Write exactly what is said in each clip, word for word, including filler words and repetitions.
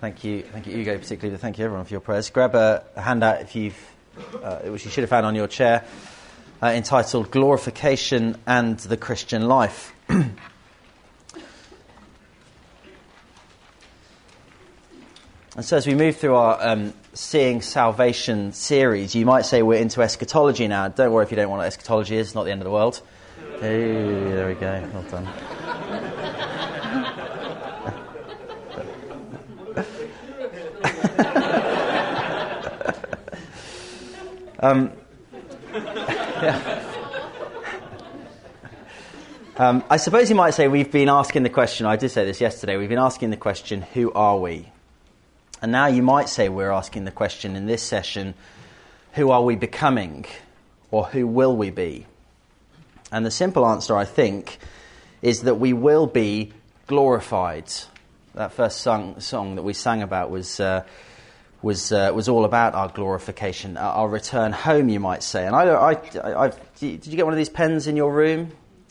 Thank you, thank you, Hugo, particularly. Thank you, everyone, for your prayers. Grab a, a handout if you've, uh, which you should have found on your chair, uh, entitled "Glorification and the Christian Life." And so, as we move through our um, Seeing Salvation series, you might say we're into eschatology now. Don't worry if you don't know what eschatology is; it's not the end of the world. Hey, there we go. Well done. um, yeah. um, I suppose you might say we've been asking the question. I did say this yesterday. We've been asking the question, "Who are we?" And now you might say we're asking the question in this session, who are we becoming, or who will we be? And the simple answer, I think, is that we will be glorified. That first song, song that we sang about was uh, was uh, was all about our glorification, our return home, you might say. And I, I, I, did you get one of these pens in your room?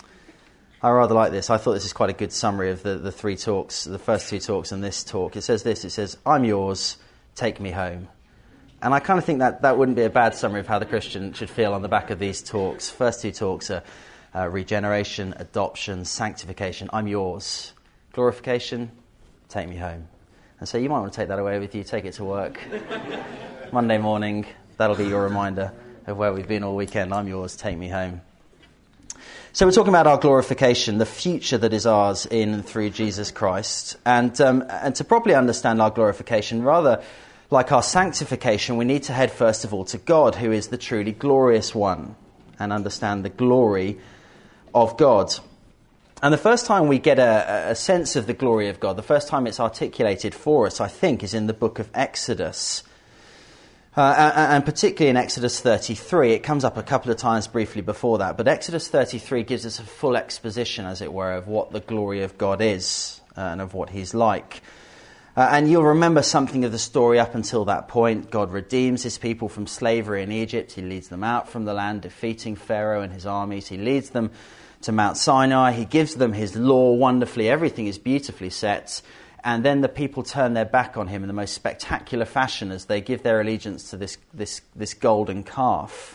I rather like this. I thought this is quite a good summary of the, the three talks, the first two talks and this talk. It says this, it says, "I'm yours, take me home." And I kind of think that that wouldn't be a bad summary of how the Christian should feel on the back of these talks. First two talks are uh, regeneration, adoption, sanctification. I'm yours. Glorification, take me home. And so you might want to take that away with you, take it to work. Monday morning, that'll be your reminder of where we've been all weekend. I'm yours, take me home. So we're talking about our glorification, the future that is ours in and through Jesus Christ. And um, and to properly understand our glorification, rather like our sanctification, we need to head first of all to God, who is the truly glorious one, and understand the glory of God. And the first time we get a, a sense of the glory of God, the first time it's articulated for us, I think, is in the book of Exodus. Uh, and particularly in Exodus thirty-three, it comes up a couple of times briefly before that, but Exodus thirty-three gives us a full exposition, as it were, of what the glory of God is uh, and of what he's like. Uh, and you'll remember something of the story up until that point. God redeems his people from slavery in Egypt. He leads them out from the land, defeating Pharaoh and his armies. He leads them to Mount Sinai. He gives them his law wonderfully. Everything is beautifully set. And then the people turn their back on him in the most spectacular fashion as they give their allegiance to this this, this golden calf.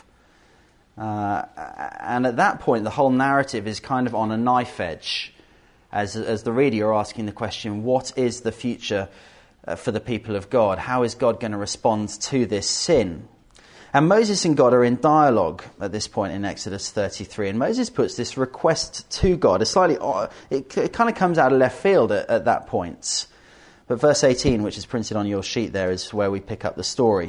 Uh, and at that point, the whole narrative is kind of on a knife edge. As, as the reader, you're asking the question, what is the future uh, for the people of God? How is God going to respond to this sin? And Moses and God are in dialogue at this point in Exodus thirty-three. And Moses puts this request to God. It's slightly, it, it kind of comes out of left field at, at that point. But verse eighteen, which is printed on your sheet there, is where we pick up the story.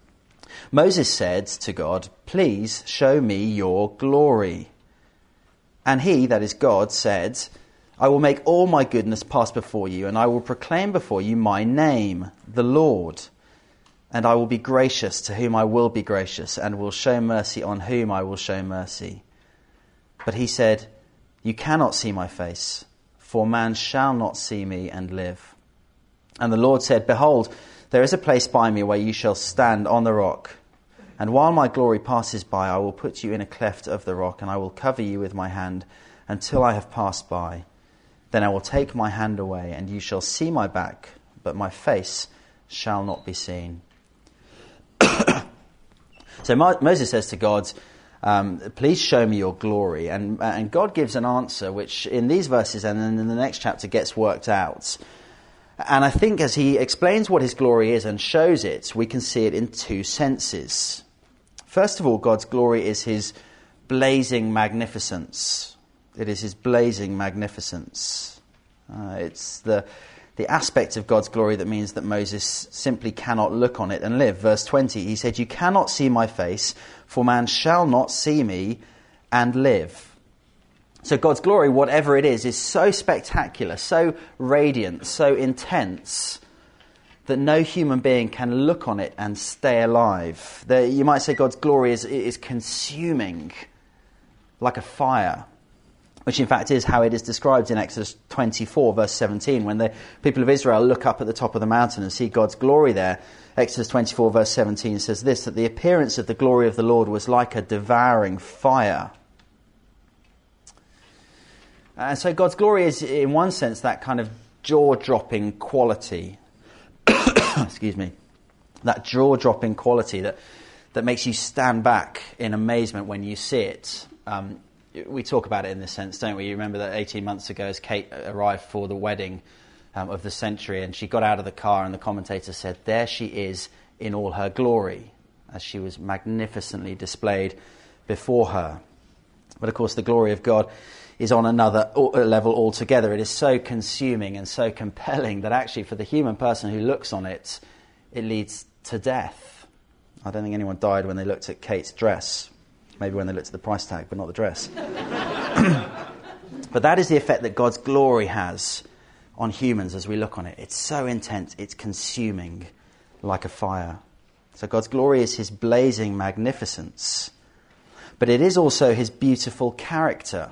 Moses said to God, "Please show me your glory." And he, that is God, said, "I will make all my goodness pass before you, and I will proclaim before you my name, the Lord. And I will be gracious to whom I will be gracious, and will show mercy on whom I will show mercy." But he said, "You cannot see my face, for man shall not see me and live." And the Lord said, "Behold, there is a place by me where you shall stand on the rock. And while my glory passes by, I will put you in a cleft of the rock, and I will cover you with my hand until I have passed by. Then I will take my hand away, and you shall see my back, but my face shall not be seen." So Mo- Moses says to God, um, "Please show me your glory." And, and God gives an answer which in these verses and then in the next chapter gets worked out. And I think as he explains what his glory is and shows it, we can see it in two senses. First of all, God's glory is his blazing magnificence. It is his blazing magnificence. Uh, it's the... The aspect of God's glory that means that Moses simply cannot look on it and live. Verse twenty, he said, "You cannot see my face, for man shall not see me and live." So God's glory, whatever it is, is so spectacular, so radiant, so intense, that no human being can look on it and stay alive. The, you might say God's glory is, is consuming like a fire. Which in fact is how it is described in Exodus twenty-four, verse seventeen, when the people of Israel look up at the top of the mountain and see God's glory there. Exodus twenty-four, verse seventeen says this, that the appearance of the glory of the Lord was like a devouring fire. And so God's glory is, in one sense, that kind of jaw-dropping quality excuse me, that jaw-dropping quality that, that makes you stand back in amazement when you see it. Um, we talk about it in this sense, don't we? You remember that eighteen months ago as Kate arrived for the wedding um, of the century, and she got out of the car and the commentator said, there she is in all her glory, as she was magnificently displayed before her. But of course the glory of God is on another level altogether. It is so consuming and so compelling that actually for the human person who looks on it, it leads to death. I don't think anyone died when they looked at Kate's dress. Maybe when they looked at the price tag, but not the dress. But that is the effect that God's glory has on humans as we look on it. It's so intense, it's consuming like a fire. So God's glory is his blazing magnificence, but it is also his beautiful character.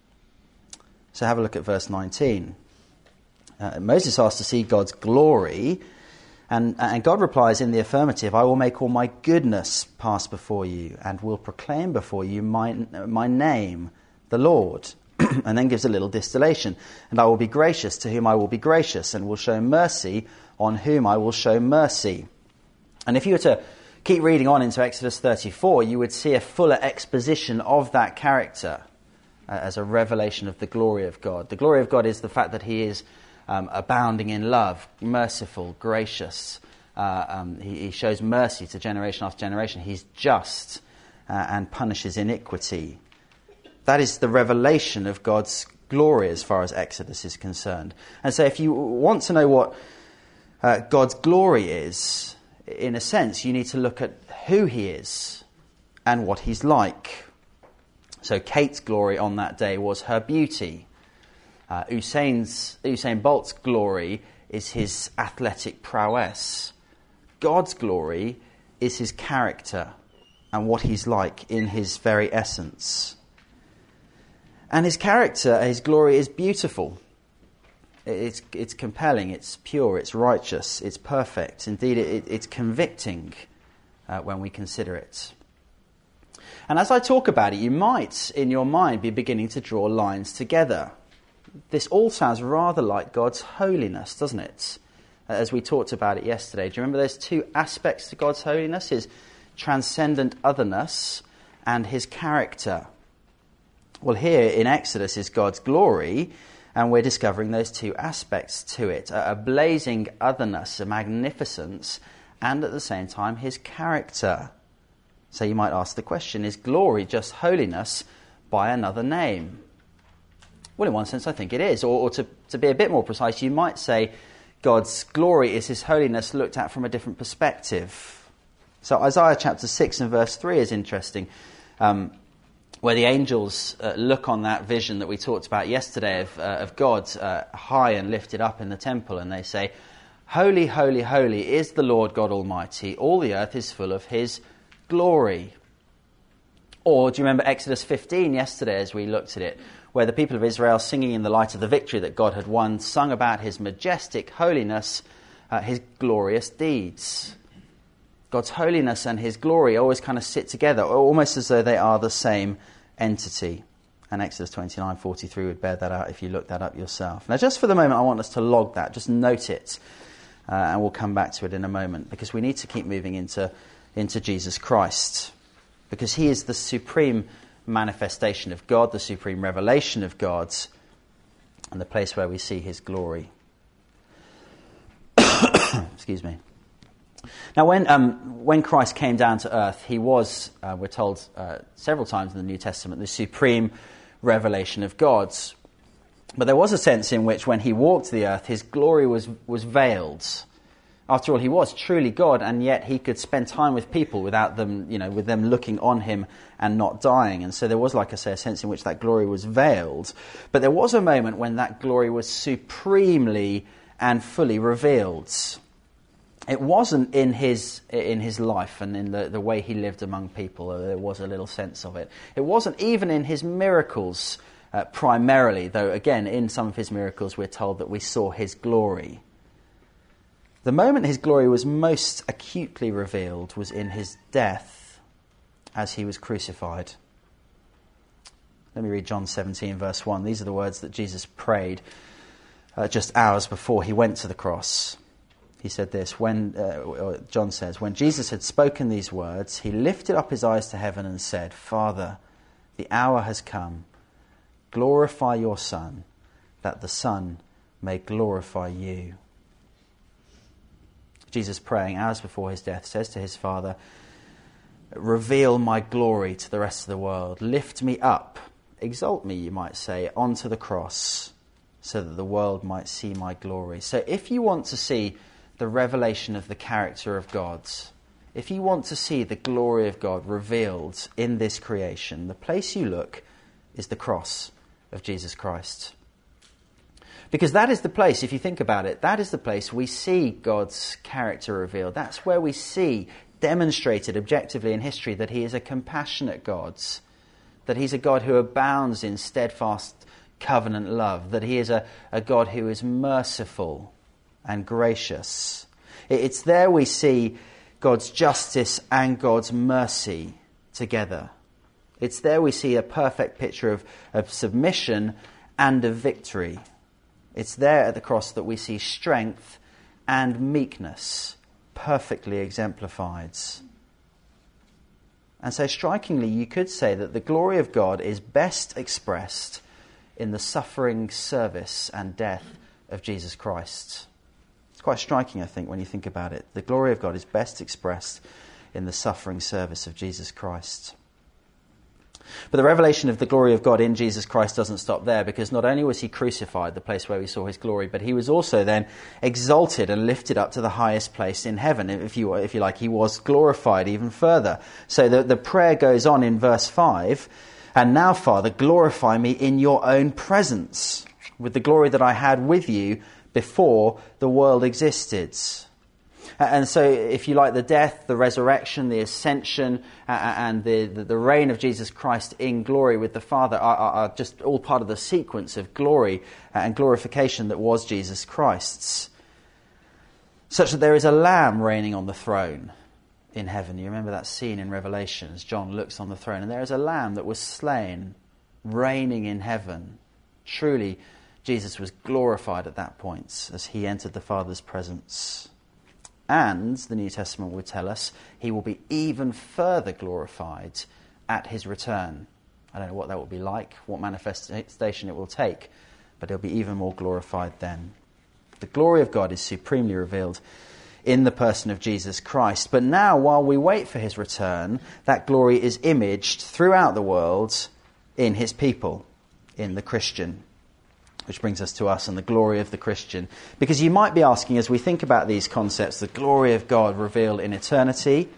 So have a look at verse nineteen. Uh, Moses asked to see God's glory, and, and God replies in the affirmative, I will make all my goodness pass before you, and will proclaim before you my, my name, the Lord. And then gives a little distillation. And I will be gracious to whom I will be gracious, and will show mercy on whom I will show mercy. And if you were to keep reading on into Exodus thirty-four, you would see a fuller exposition of that character uh, as a revelation of the glory of God. The glory of God is the fact that he is um, abounding in love, merciful, gracious. Uh, um, he, he shows mercy to generation after generation. He's just uh, and punishes iniquity. That is the revelation of God's glory as far as Exodus is concerned. And so if you want to know what uh, God's glory is, in a sense, you need to look at who he is and what he's like. So Kate's glory on that day was her beauty. Uh, Usain's, Usain Bolt's glory is his athletic prowess. God's glory is his character and what he's like in his very essence. And his character, his glory is beautiful. It's, it's compelling, it's pure, it's righteous, it's perfect. Indeed, it, it's convicting uh, when we consider it. And as I talk about it, you might, in your mind, be beginning to draw lines together. This all sounds rather like God's holiness, doesn't it? As we talked about it yesterday. Do you remember there's two aspects to God's holiness? His transcendent otherness and his character. Well, here in Exodus is God's glory, and we're discovering those two aspects to it. A, a blazing otherness, a magnificence, and at the same time his character. So you might ask the question, is glory just holiness by another name? Well, in one sense I think it is. Or, or to, to be a bit more precise, you might say God's glory is his holiness looked at from a different perspective. So Isaiah chapter six and verse three is interesting. Um, where the angels uh, look on that vision that we talked about yesterday of, uh, of God uh, high and lifted up in the temple, and they say, Holy, holy, holy is the Lord God Almighty. All the earth is full of his glory. Or do you remember Exodus fifteen yesterday as we looked at it, where the people of Israel, singing in the light of the victory that God had won, sung about his majestic holiness, uh, his glorious deeds. God's holiness and his glory always kind of sit together, almost as though they are the same entity. And Exodus twenty-nine forty-three would bear that out if you look that up yourself. Now, just for the moment, I want us to log that, just note it, uh, and we'll come back to it in a moment, because we need to keep moving into, into Jesus Christ, because he is the supreme manifestation of God, the supreme revelation of God, and the place where we see his glory. Excuse me. Now, when um, when Christ came down to earth, he was, uh, we're told uh, several times in the New Testament, the supreme revelation of God. But there was a sense in which when he walked the earth, his glory was, was veiled. After all, he was truly God, and yet he could spend time with people without them, you know, with them looking on him and not dying. And so there was, like I say, a sense in which that glory was veiled. But there was a moment when that glory was supremely and fully revealed. It wasn't in his in his life and in the, the way he lived among people. There was a little sense of it. It wasn't even in his miracles uh, primarily, though again, in some of his miracles we're told that we saw his glory. The moment his glory was most acutely revealed was in his death as he was crucified. Let me read John seventeen verse one. These are the words that Jesus prayed uh, just hours before he went to the cross. he said this, when uh, John says, when Jesus had spoken these words, he lifted up his eyes to heaven and said, Father, the hour has come. Glorify your Son, that the Son may glorify you. Jesus, praying hours before his death, says to his Father, reveal my glory to the rest of the world. Lift me up, exalt me, you might say, onto the cross, so that the world might see my glory. So if you want to see the revelation of the character of God, if you want to see the glory of God revealed in this creation, the place you look is the cross of Jesus Christ. Because that is the place, if you think about it, that is the place we see God's character revealed. That's where we see demonstrated objectively in history that he is a compassionate God, that he's a God who abounds in steadfast covenant love, that he is a, a God who is merciful and gracious. It's there we see God's justice and God's mercy together. It's there we see a perfect picture of, of submission and of victory. It's there at the cross that we see strength and meekness perfectly exemplified. And so strikingly, you could say that the glory of God is best expressed in the suffering service and death of Jesus Christ. It's quite striking, I think, when you think about it. The glory of God is best expressed in the suffering service of Jesus Christ. But the revelation of the glory of God in Jesus Christ doesn't stop there, because not only was he crucified, the place where we saw his glory, but he was also then exalted and lifted up to the highest place in heaven. If you if you like, he was glorified even further. So the, the prayer goes on in verse five, and now, Father, glorify me in your own presence, with the glory that I had with you before the world existed. And so, if you like, the death, the resurrection, the ascension, uh, and the, the, the reign of Jesus Christ in glory with the Father are, are, are just all part of the sequence of glory and glorification that was Jesus Christ's. Such that there is a lamb reigning on the throne in heaven. You remember that scene in Revelation as John looks on the throne, and there is a lamb that was slain, reigning in heaven. Truly, Jesus was glorified at that point as he entered the Father's presence. And, the New Testament would tell us, he will be even further glorified at his return. I don't know what that will be like, what manifestation it will take, but he'll be even more glorified then. The glory of God is supremely revealed in the person of Jesus Christ. But now, while we wait for his return, that glory is imaged throughout the world in his people, in the Christian. Which brings us to us and the glory of the Christian. Because you might be asking, as we think about these concepts, the glory of God revealed in eternity,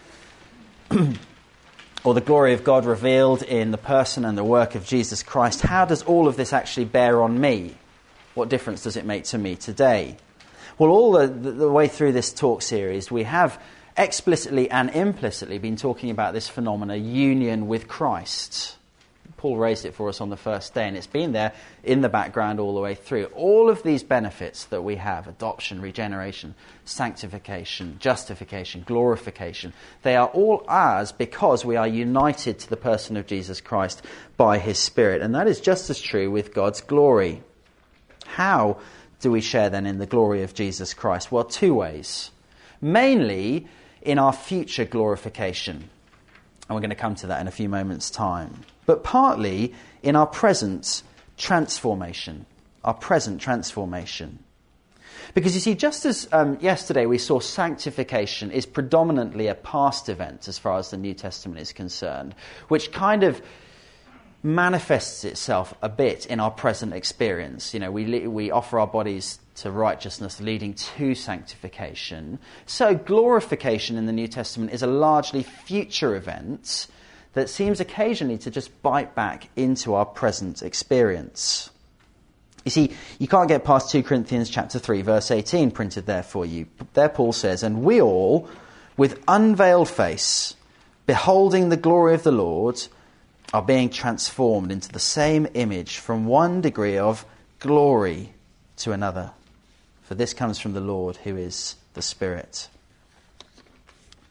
or the glory of God revealed in the person and the work of Jesus Christ, how does all of this actually bear on me? What difference does it make to me today? Well, all the, the, the way through this talk series, we have explicitly and implicitly been talking about this phenomena, union with Christ. Paul raised it for us on the first day, and it's been there in the background all the way through. All of these benefits that we have, adoption, regeneration, sanctification, justification, glorification, they are all ours because we are united to the person of Jesus Christ by his Spirit. And that is just as true with God's glory. How do we share then in the glory of Jesus Christ? Well, two ways. Mainly in our future glorification. And we're going to come to that in a few moments' time. But partly in our present transformation. Our present transformation. Because you see, just as um, yesterday we saw sanctification is predominantly a past event as far as the New Testament is concerned, which kind of manifests itself a bit in our present experience. You know, we we offer our bodies to righteousness leading to sanctification. So glorification in the New Testament is a largely future event that seems occasionally to just bite back into our present experience. You see, you can't get past two Corinthians chapter three, verse eighteen printed there for you. There Paul says, "And we all, with unveiled face, beholding the glory of the Lord, are being transformed into the same image from one degree of glory to another. For this comes from the Lord, who is the Spirit."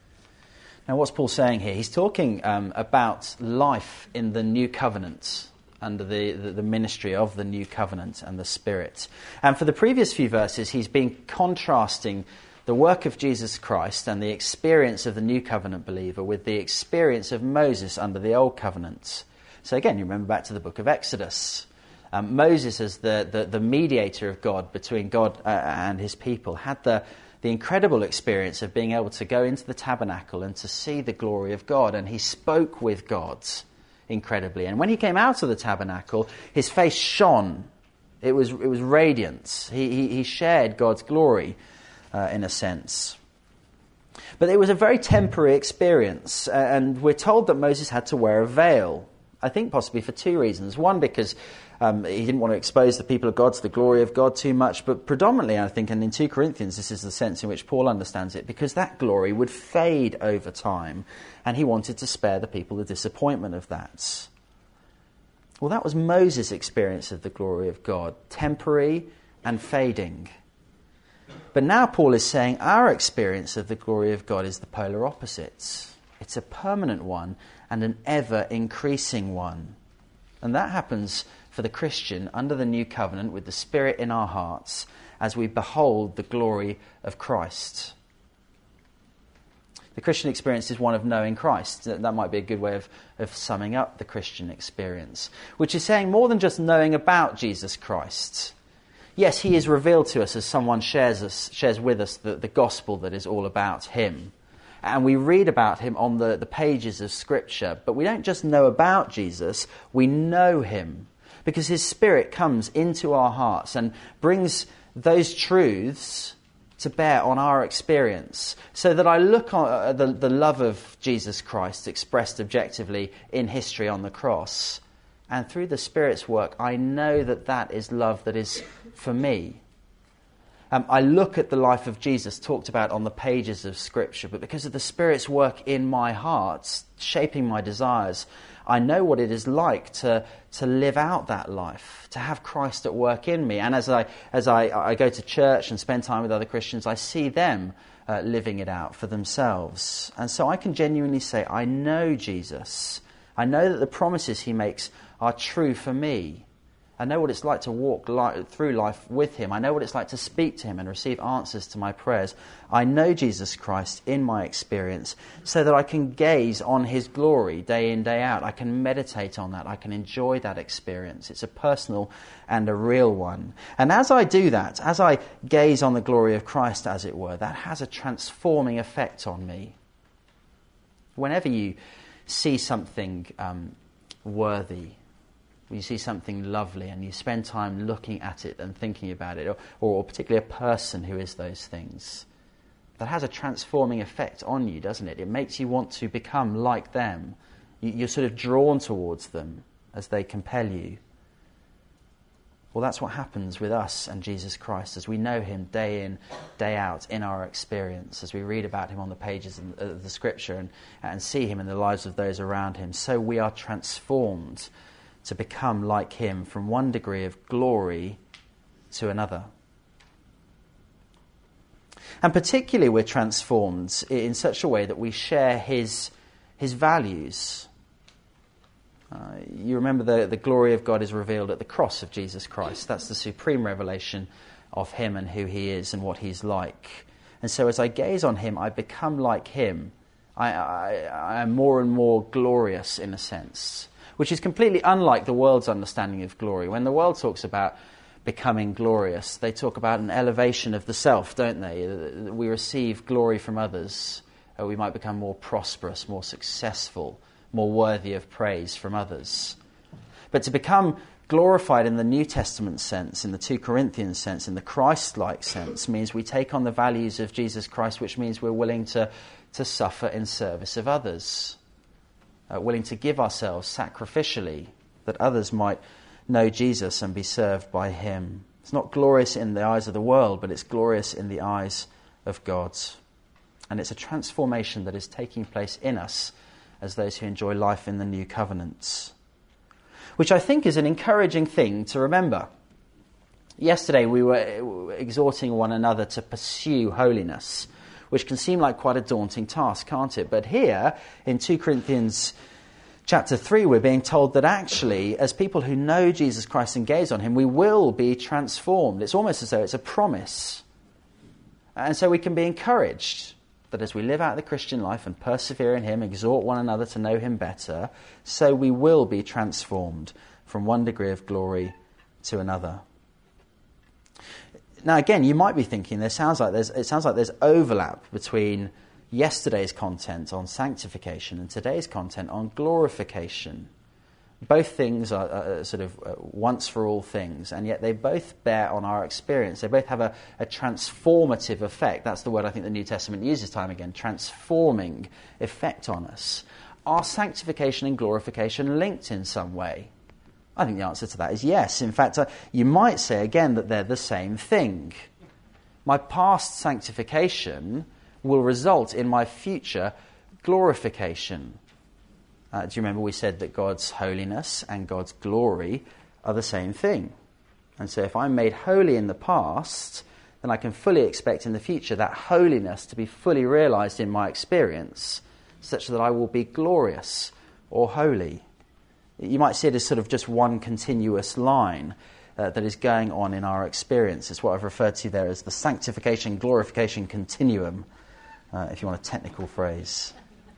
Now, what's Paul saying here? He's talking um, about life in the new covenant under the, the, the ministry of the new covenant and the Spirit. And for the previous few verses, he's been contrasting the work of Jesus Christ and the experience of the new covenant believer with the experience of Moses under the old covenant. So again, you remember back to the book of Exodus. Um, Moses, as the, the, the mediator of God between God uh, and his people, had the, the incredible experience of being able to go into the tabernacle and to see the glory of God. And he spoke with God incredibly. And when he came out of the tabernacle, his face shone. It was, it was radiant. He, he, he shared God's glory, uh, in a sense. But it was a very temporary experience. Uh, and we're told that Moses had to wear a veil. I think possibly for two reasons. One, because um, he didn't want to expose the people of God to the glory of God too much, but predominantly, I think, and in Second Corinthians, this is the sense in which Paul understands it, because that glory would fade over time, and he wanted to spare the people the disappointment of that. Well, that was Moses' experience of the glory of God, temporary and fading. But now Paul is saying our experience of the glory of God is the polar opposite. It's a permanent one and an ever-increasing one. And that happens for the Christian under the new covenant with the Spirit in our hearts as we behold the glory of Christ. The Christian experience is one of knowing Christ. That might be a good way of, of summing up the Christian experience, which is saying more than just knowing about Jesus Christ. Yes, he is revealed to us as someone shares us, shares with us the, the gospel that is all about him. And we read about him on the, the pages of Scripture. But we don't just know about Jesus, we know him. Because his Spirit comes into our hearts and brings those truths to bear on our experience. So that I look at the, the love of Jesus Christ expressed objectively in history on the cross. And through the Spirit's work, I know that that is love that is for me. Um, I look at the life of Jesus talked about on the pages of Scripture, but because of the Spirit's work in my heart, shaping my desires, I know what it is like to, to live out that life, to have Christ at work in me. And as I as I, I go to church and spend time with other Christians, I see them uh, living it out for themselves. And so I can genuinely say, I know Jesus. I know that the promises he makes are true for me. I know what it's like to walk li- through life with him. I know what it's like to speak to him and receive answers to my prayers. I know Jesus Christ in my experience so that I can gaze on his glory day in, day out. I can meditate on that. I can enjoy that experience. It's a personal and a real one. And as I do that, as I gaze on the glory of Christ, as it were, that has a transforming effect on me. Whenever you see something um, worthy, you see something lovely and you spend time looking at it and thinking about it, or, or particularly a person who is those things, that has a transforming effect on you, doesn't it? It makes you want to become like them. You, you're sort of drawn towards them as they compel you. Well, that's what happens with us and Jesus Christ as we know him day in, day out in our experience, as we read about him on the pages of the Scripture and, and see him in the lives of those around him. So we are transformed to become like him from one degree of glory to another. And particularly we're transformed in such a way that we share his, his values. Uh, you remember the, the glory of God is revealed at the cross of Jesus Christ. That's the supreme revelation of him and who he is and what he's like. And so as I gaze on him, I become like him. I, I, I am more and more glorious in a sense, which is completely unlike the world's understanding of glory. When the world talks about becoming glorious, they talk about an elevation of the self, don't they? We receive glory from others. We might become more prosperous, more successful, more worthy of praise from others. But to become glorified in the New Testament sense, in the Second Corinthians sense, in the Christ-like sense, means we take on the values of Jesus Christ, which means we're willing to, to suffer in service of others. Uh, willing to give ourselves sacrificially that others might know Jesus and be served by him. It's not glorious in the eyes of the world, but it's glorious in the eyes of God. And it's a transformation that is taking place in us as those who enjoy life in the new covenants, which I think is an encouraging thing to remember. Yesterday we were exhorting one another to pursue holiness, which can seem like quite a daunting task, can't it? But here, in Second Corinthians chapter three, we're being told that actually, as people who know Jesus Christ and gaze on him, we will be transformed. It's almost as though it's a promise. And so we can be encouraged that as we live out the Christian life and persevere in him, exhort one another to know him better, so we will be transformed from one degree of glory to another. Now again, you might be thinking, there sounds like there's, it sounds like there's overlap between yesterday's content on sanctification and today's content on glorification. Both things are uh, sort of uh, once for all things, and yet they both bear on our experience. They both have a, a transformative effect. That's the word I think the New Testament uses time again, transforming effect on us. Are sanctification and glorification linked in some way? I think the answer to that is yes. In fact, uh, you might say again that they're the same thing. My past sanctification will result in my future glorification. Uh, do you remember we said that God's holiness and God's glory are the same thing? And so if I'm made holy in the past, then I can fully expect in the future that holiness to be fully realized in my experience, such that I will be glorious or holy. You might see it as sort of just one continuous line uh, that is going on in our experience. It's what I've referred to there as the sanctification-glorification continuum, uh, if you want a technical phrase.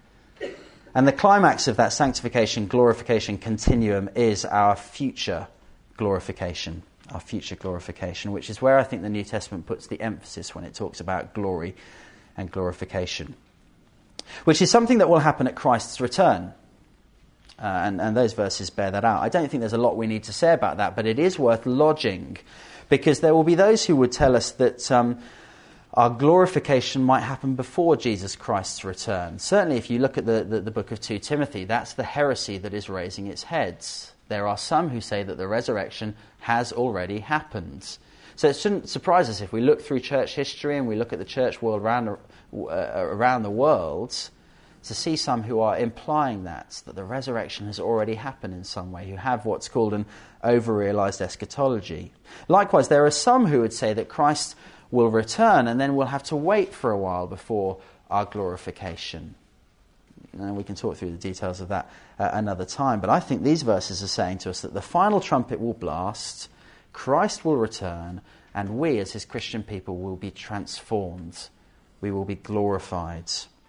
And the climax of that sanctification-glorification continuum is our future glorification, our future glorification, which is where I think the New Testament puts the emphasis when it talks about glory and glorification, which is something that will happen at Christ's return. Uh, and, and those verses bear that out. I don't think there's a lot we need to say about that, but it is worth lodging, because there will be those who would tell us that um, our glorification might happen before Jesus Christ's return. Certainly if you look at the, the, the book of Second Timothy, that's the heresy that is raising its heads. There are some who say that the resurrection has already happened. So it shouldn't surprise us if we look through church history and we look at the church world around, uh, around the world, to see some who are implying that, that the resurrection has already happened in some way, who have what's called an over-realized eschatology. Likewise, there are some who would say that Christ will return and then we'll have to wait for a while before our glorification. And we can talk through the details of that uh, another time. But I think these verses are saying to us that the final trumpet will blast, Christ will return, and we as his Christian people will be transformed. We will be glorified.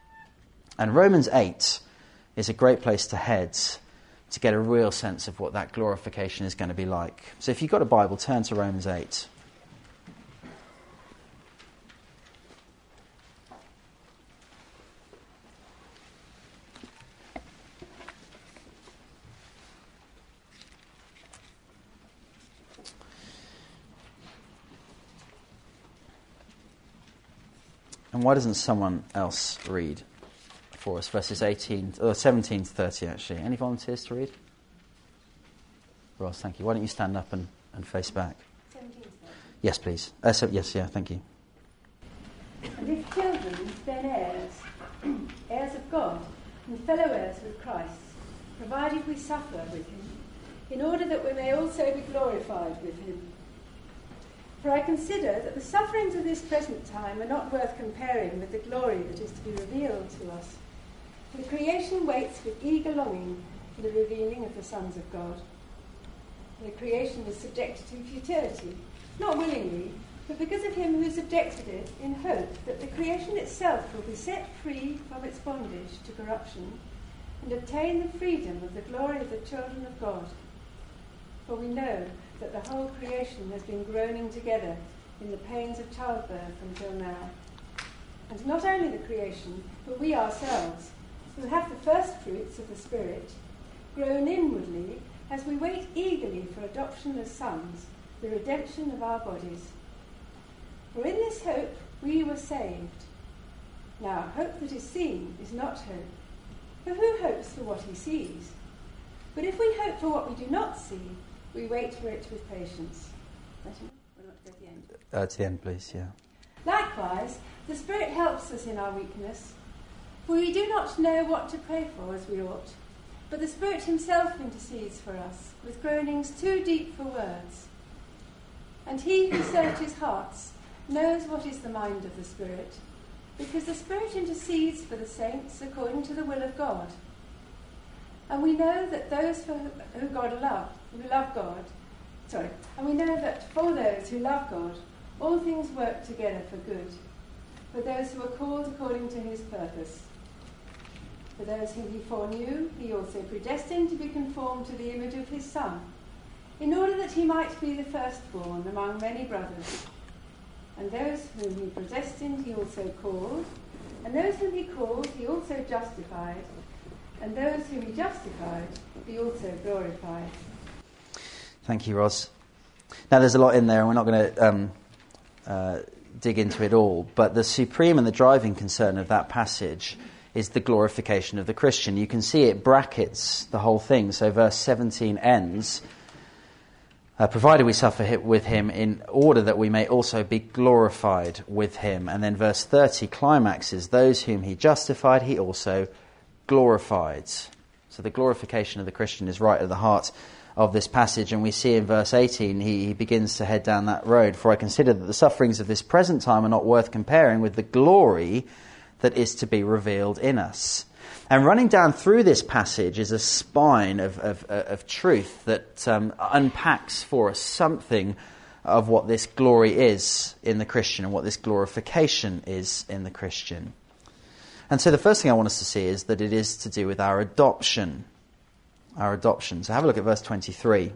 And Romans eight is a great place to head to get a real sense of what that glorification is going to be like. So if you've got a Bible, turn to Romans eight. And why doesn't someone else read for us, verses eighteen, or seventeen to thirty actually? Any volunteers to read? Ross, thank you. Why don't you stand up and, and face back? seventeen to thirty. Yes, please. Uh, so, yes, yeah, thank you. And if children, then heirs, heirs of God, and fellow heirs with Christ, provided we suffer with him, in order that we may also be glorified with him. For I consider that the sufferings of this present time are not worth comparing with the glory that is to be revealed to us. For the creation waits with eager longing for the revealing of the sons of God. For the creation was subjected to futility, not willingly, but because of him who subjected it, in hope that the creation itself will be set free from its bondage to corruption, and obtain the freedom of the glory of the children of God. For we know that the whole creation has been groaning together in the pains of childbirth until now. And not only the creation, but we ourselves, who have the first fruits of the Spirit, groan inwardly as we wait eagerly for adoption as sons, the redemption of our bodies. For in this hope we were saved. Now, hope that is seen is not hope. For who hopes for what he sees? But if we hope for what we do not see, we wait for it with patience. We're not to go to the end. Uh, to the end, please, yeah. Likewise, the Spirit helps us in our weakness. For we do not know what to pray for as we ought, but the Spirit himself intercedes for us with groanings too deep for words. And he who searches hearts knows what is the mind of the Spirit, because the Spirit intercedes for the saints according to the will of God. And we know that those for who God love, who love God, sorry, and we know that for those who love God, all things work together for good, for those who are called according to his purpose. For those whom he foreknew, he also predestined to be conformed to the image of his Son, in order that he might be the firstborn among many brothers. And those whom he predestined, he also called, and those whom he called, he also justified, and those whom he justified, he also glorified. Thank you, Ros. Now, there's a lot in there, and we're not going to um, uh, dig into it all, but the supreme and the driving concern of that passage is the glorification of the Christian. You can see it brackets the whole thing. So verse seventeen ends, uh, provided we suffer with him in order that we may also be glorified with him. And then verse thirty climaxes, those whom he justified, he also glorified. So the glorification of the Christian is right at the heart of this passage, and we see in verse eighteen he, he begins to head down that road. For I consider that the sufferings of this present time are not worth comparing with the glory that is to be revealed in us. And running down through this passage is a spine of, of, of truth that um, unpacks for us something of what this glory is in the Christian and what this glorification is in the Christian. And so the first thing I want us to see is that it is to do with our adoption. Our adoption. So have a look at verse twenty-three.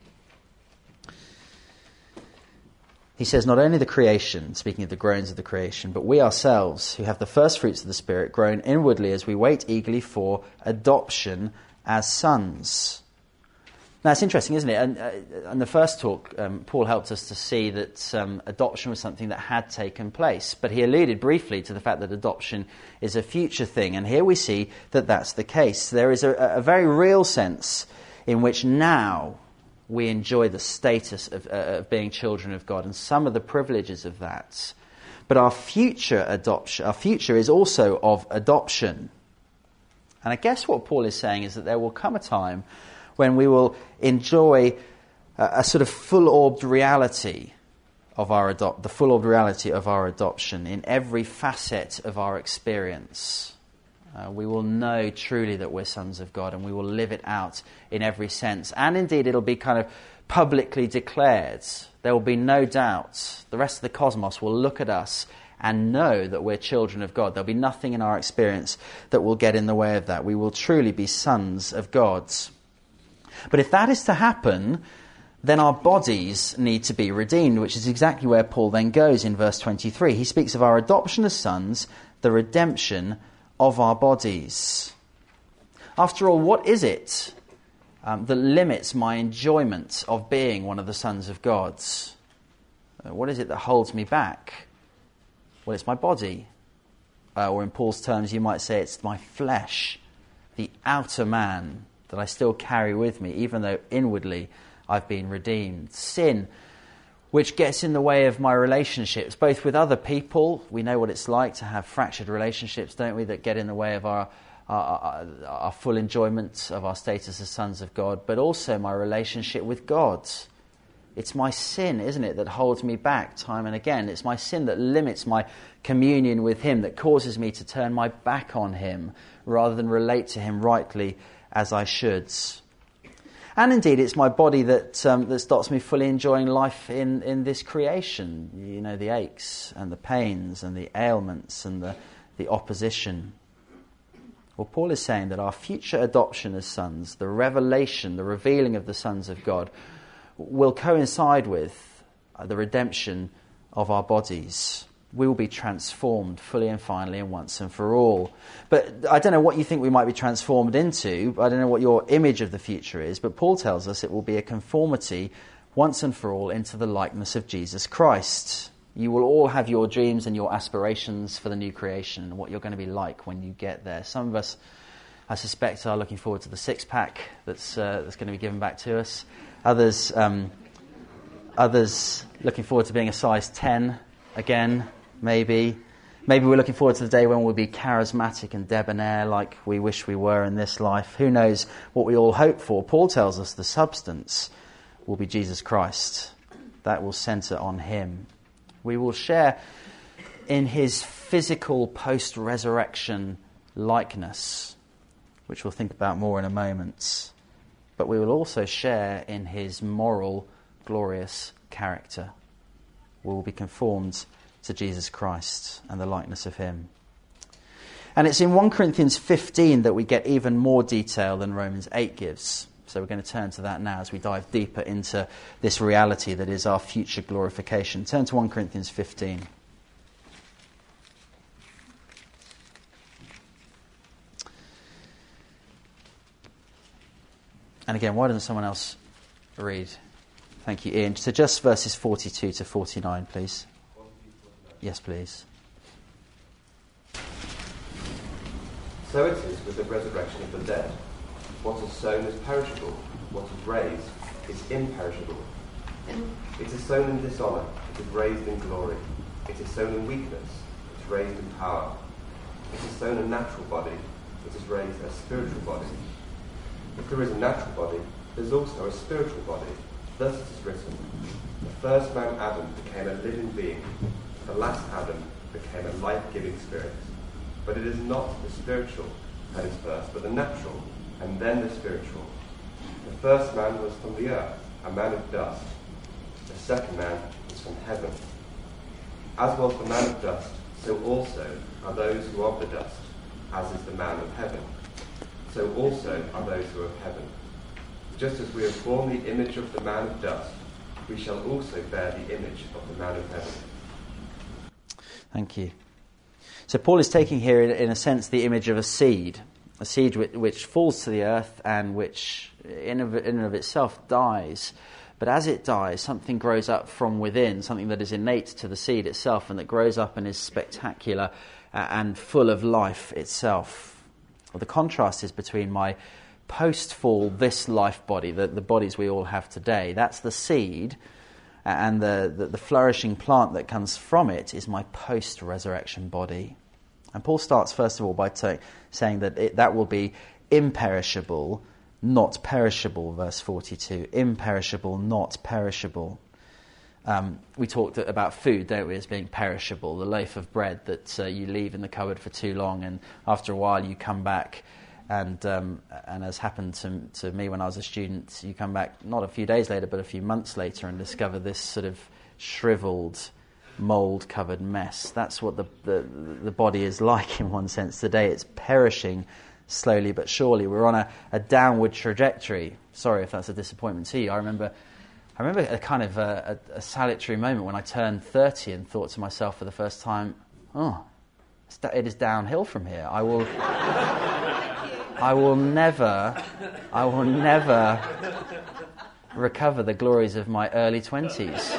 He says, not only the creation, speaking of the groans of the creation, but we ourselves, who have the first fruits of the Spirit, groan inwardly as we wait eagerly for adoption as sons. Now, it's interesting, isn't it? And uh, in the first talk, um, Paul helped us to see that um, adoption was something that had taken place. But he alluded briefly to the fact that adoption is a future thing. And here we see that that's the case. There is a, a very real sense in which now we enjoy the status of, uh, of being children of God and some of the privileges of that. But our future adoption, our future is also of adoption. And I guess what Paul is saying is that there will come a time when we will enjoy a, a sort of full-orbed reality of our adopt, the full-orbed reality of our adoption in every facet of our experience. Uh, we will know truly that we're sons of God, and we will live it out in every sense. And indeed, it'll be kind of publicly declared. There will be no doubt. The rest of the cosmos will look at us and know that we're children of God. There'll be nothing in our experience that will get in the way of that. We will truly be sons of God. But if that is to happen, then our bodies need to be redeemed, which is exactly where Paul then goes in verse twenty-three. He speaks of our adoption as sons, the redemption of our bodies. After all, what is it um, that limits my enjoyment of being one of the sons of God? Uh, what is it that holds me back? Well, it's my body. Uh, or in Paul's terms, you might say it's my flesh, the outer man that I still carry with me, even though inwardly I've been redeemed. Sin, which gets in the way of my relationships, both with other people. We know what it's like to have fractured relationships, don't we, that get in the way of our, our, our, our full enjoyment of our status as sons of God, but also my relationship with God. It's my sin, isn't it, that holds me back time and again. It's my sin that limits my communion with him, that causes me to turn my back on him rather than relate to him rightly as I should. And indeed, it's my body that um, that stops me fully enjoying life in, in this creation. You know, the aches and the pains and the ailments and the, the opposition. Well, Paul is saying that our future adoption as sons, the revelation, the revealing of the sons of God, will coincide with the redemption of our bodies. We will be transformed fully and finally and once and for all. But I don't know what you think we might be transformed into. I don't know what your image of the future is. But Paul tells us it will be a conformity once and for all into the likeness of Jesus Christ. You will all have your dreams and your aspirations for the new creation and what you're going to be like when you get there. Some of us, I suspect, are looking forward to the six-pack that's uh, that's going to be given back to us. Others, um, others looking forward to being a size ten again. Maybe. Maybe we're looking forward to the day when we'll be charismatic and debonair like we wish we were in this life. Who knows what we all hope for? Paul tells us the substance will be Jesus Christ. That will centre on him. We will share in his physical post-resurrection likeness. which we'll think about more in a moment. But we will also share in his moral, glorious character. We will be conformed to Jesus Christ and the likeness of him. And it's in First Corinthians fifteen that we get even more detail than Romans eight gives. So we're going to turn to that now as we dive deeper into this reality that is our future glorification. Turn to First Corinthians fifteen. And again, why doesn't someone else read? Thank you, Ian. So just verses forty-two to forty-nine, please. Yes, please. So it is with the resurrection of the dead. What is sown is perishable, what is raised is imperishable. It is sown in dishonour, it is raised in glory. It is sown in weakness, it is raised in power. It is sown a natural body, it is raised a spiritual body. If there is a natural body, there is also a spiritual body. Thus it is written, the first man Adam became a living being, the last Adam became a life-giving spirit. But it is not the spiritual that is first, but the natural, and then the spiritual. The first man was from the earth, a man of dust. The second man is from heaven. As was the man of dust, so also are those who are of the dust, as is the man of heaven. So also are those who are of heaven. Just as we have borne the image of the man of dust, we shall also bear the image of the man of heaven. Thank you. So Paul is taking here, in a sense, the image of a seed, a seed which, which falls to the earth and which, in, of, in and of itself, dies. But as it dies, something grows up from within, something that is innate to the seed itself and that grows up and is spectacular uh, and full of life itself. Well, the contrast is between my post-fall, this life body, the, the bodies we all have today. That's the seed, and the, the, the flourishing plant that comes from it is my post-resurrection body. And Paul starts, first of all, by t- saying that it, that will be imperishable, not perishable, verse forty-two. Imperishable, not perishable. Um, we talked about food, don't we, as being perishable, the loaf of bread that uh, you leave in the cupboard for too long, and after a while you come back, and um, and as happened to, to me when I was a student, you come back not a few days later, but a few months later, and discover this sort of shriveled, mould-covered mess. That's what the, the the body is like in one sense today. It's perishing slowly but surely. We're on a, a downward trajectory. Sorry if that's a disappointment to you. I remember I remember a kind of a, a, a salutary moment when I turned thirty and thought to myself for the first time, oh, it is downhill from here. I will I will never I will never recover the glories of my early twenties.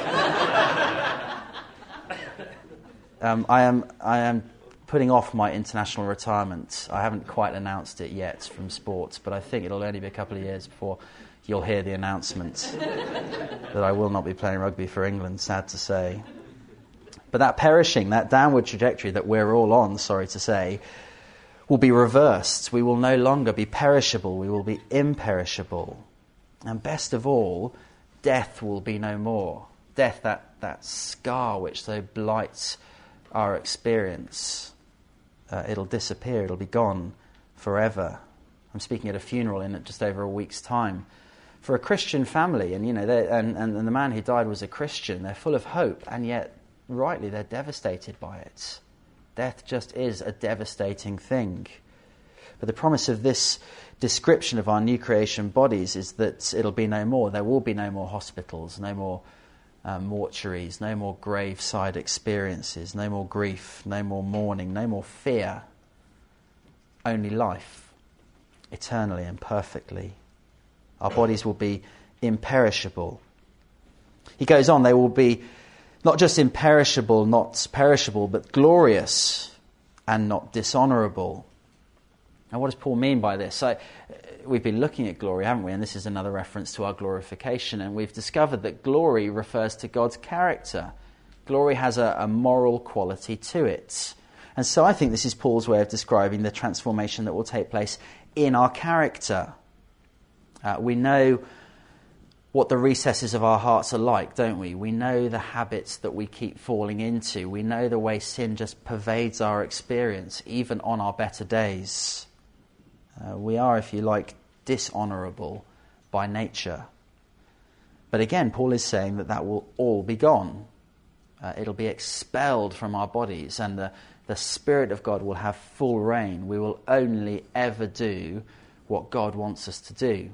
Um, I am I am putting off my international retirement. I haven't quite announced it yet from sports, but I think it'll only be a couple of years before you'll hear the announcement that I will not be playing rugby for England, sad to say. But that perishing, that downward trajectory that we're all on, sorry to say, will be reversed. We will no longer be perishable, we will be imperishable. And best of all, death will be no more. Death, that, that scar which so blights our experience, uh, it'll disappear, it'll be gone forever. I'm speaking at a funeral in just over a week's time. For a Christian family, and you know, and, and, and the man who died was a Christian, they're full of hope, and yet, rightly, they're devastated by it. Death just is a devastating thing. But the promise of this description of our new creation bodies is that it'll be no more. There will be no more hospitals, no more Uh, mortuaries, no more graveside experiences, no more grief, no more mourning, no more fear. Only life, eternally and perfectly. Our bodies will be imperishable. He goes on, they will be not just imperishable, not perishable, but glorious and not dishonourable. Now, what does Paul mean by this? So, we've been looking at glory, haven't we? And this is another reference to our glorification. And we've discovered that glory refers to God's character. Glory has a, a moral quality to it. And so I think this is Paul's way of describing the transformation that will take place in our character. Uh, we know what the recesses of our hearts are like, don't we? We know the habits that we keep falling into. We know the way sin just pervades our experience, even on our better days. Uh, we are, if you like, dishonourable by nature. But again, Paul is saying that that will all be gone. Uh, it'll be expelled from our bodies, and the, the Spirit of God will have full reign. We will only ever do what God wants us to do.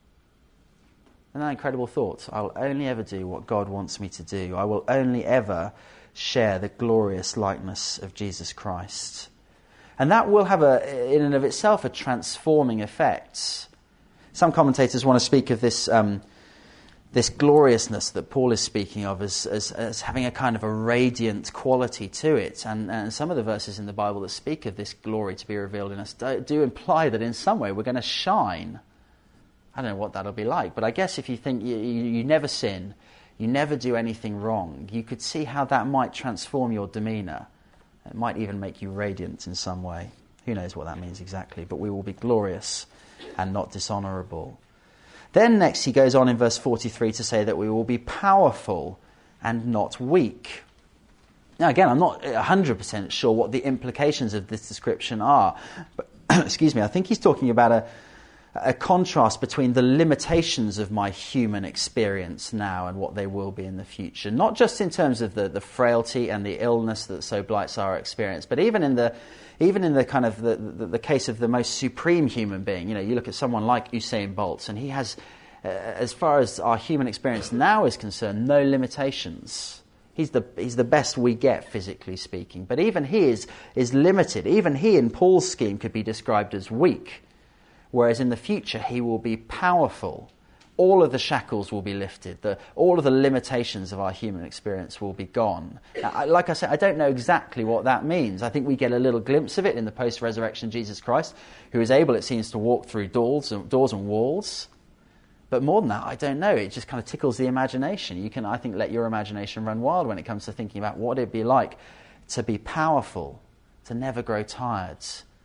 Isn't that incredible thought? I will only ever do what God wants me to do. I will only ever share the glorious likeness of Jesus Christ. And that will have, a, in and of itself, a transforming effect. Some commentators want to speak of this um, this gloriousness that Paul is speaking of as, as, as having a kind of a radiant quality to it. And, and some of the verses in the Bible that speak of this glory to be revealed in us do, do imply that in some way we're going to shine. I don't know what that'll be like, but I guess if you think you, you, you never sin, you never do anything wrong, you could see how that might transform your demeanour. It might even make you radiant in some way. Who knows what that means exactly, but we will be glorious and not dishonourable. Then next he goes on in verse forty-three to say that we will be powerful and not weak. Now again, I'm not one hundred percent sure what the implications of this description are, but excuse me, I think he's talking about a a contrast between the limitations of my human experience now and what they will be in the future. Not just in terms of the, the frailty and the illness that so blights our experience, but even in the even in the kind of the, the, the case of the most supreme human being. You know, you look at someone like Usain Bolt, and he has, uh, as far as our human experience now is concerned, no limitations. He's the he's the best we get, physically speaking. But even he is, is limited. Even he, in Paul's scheme, could be described as weak. Whereas in the future, he will be powerful. All of the shackles will be lifted. The, all of the limitations of our human experience will be gone. Now, I, like I said, I don't know exactly what that means. I think we get a little glimpse of it in the post-resurrection Jesus Christ, who is able, it seems, to walk through doors and, doors and walls. But more than that, I don't know. It just kind of tickles the imagination. You can, I think, let your imagination run wild when it comes to thinking about what it'd be like to be powerful, to never grow tired,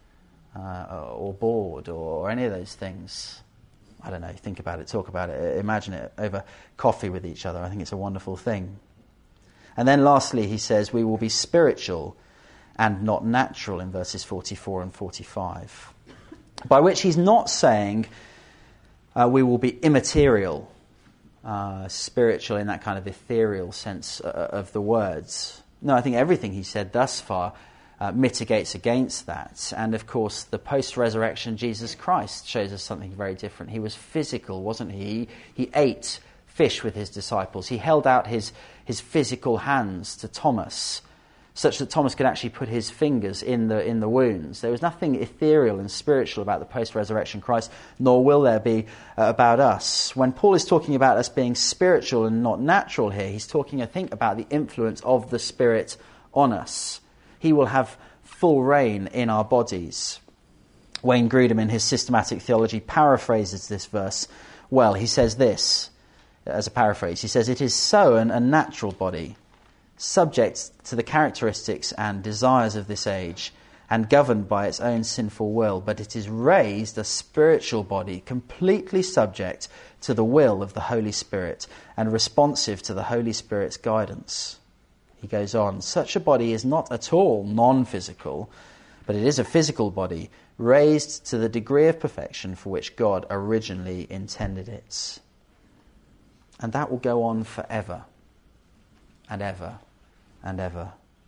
Uh, or bored, or, or any of those things. I don't know, think about it, talk about it, imagine it over coffee with each other. I think it's a wonderful thing. And then lastly, he says, we will be spiritual and not natural in verses forty-four and forty-five. By which he's not saying uh, we will be immaterial, uh, spiritual in that kind of ethereal sense uh, of the words. No, I think everything he said thus far Uh, mitigates against that. And of course, the post-resurrection Jesus Christ shows us something very different. He was physical, wasn't he? He, he ate fish with his disciples. He held out his, his physical hands to Thomas, such that Thomas could actually put his fingers in the in the wounds. There was nothing ethereal and spiritual about the post-resurrection Christ, nor will there be uh, about us. When Paul is talking about us being spiritual and not natural here, he's talking, I think, about the influence of the Spirit on us. He will have full reign in our bodies. Wayne Grudem, in his systematic theology, paraphrases this verse well. He says this, as a paraphrase, he says, "It is so an unnatural body, subject to the characteristics and desires of this age, and governed by its own sinful will, but it is raised a spiritual body, completely subject to the will of the Holy Spirit, and responsive to the Holy Spirit's guidance." He goes on, "Such a body is not at all non-physical, but it is a physical body, raised to the degree of perfection for which God originally intended it." And that will go on forever, and ever, and ever.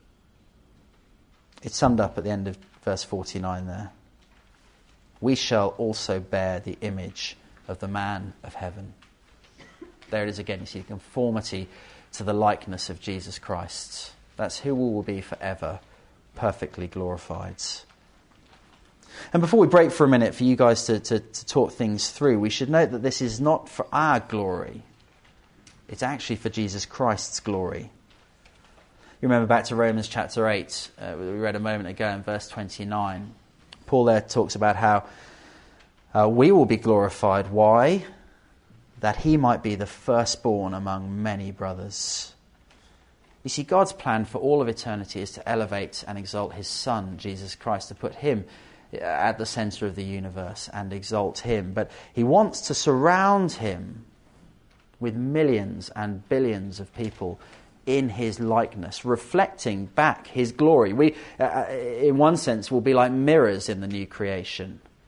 It's summed up at the end of verse forty-nine there. "We shall also bear the image of the man of heaven." There it is again, you see, conformity to the likeness of Jesus Christ. That's who we will be forever, perfectly glorified. And before we break for a minute for you guys to, to, to talk things through, we should note that this is not for our glory. It's actually for Jesus Christ's glory. You remember back to Romans chapter eight, uh, we read a moment ago in verse twenty-nine. Paul there talks about how uh, we will be glorified. Why? That he might be the firstborn among many brothers. You see, God's plan for all of eternity is to elevate and exalt his Son, Jesus Christ, to put him at the centre of the universe and exalt him. But he wants to surround him with millions and billions of people in his likeness, reflecting back his glory. We, uh, in one sense, will be like mirrors in the new creation.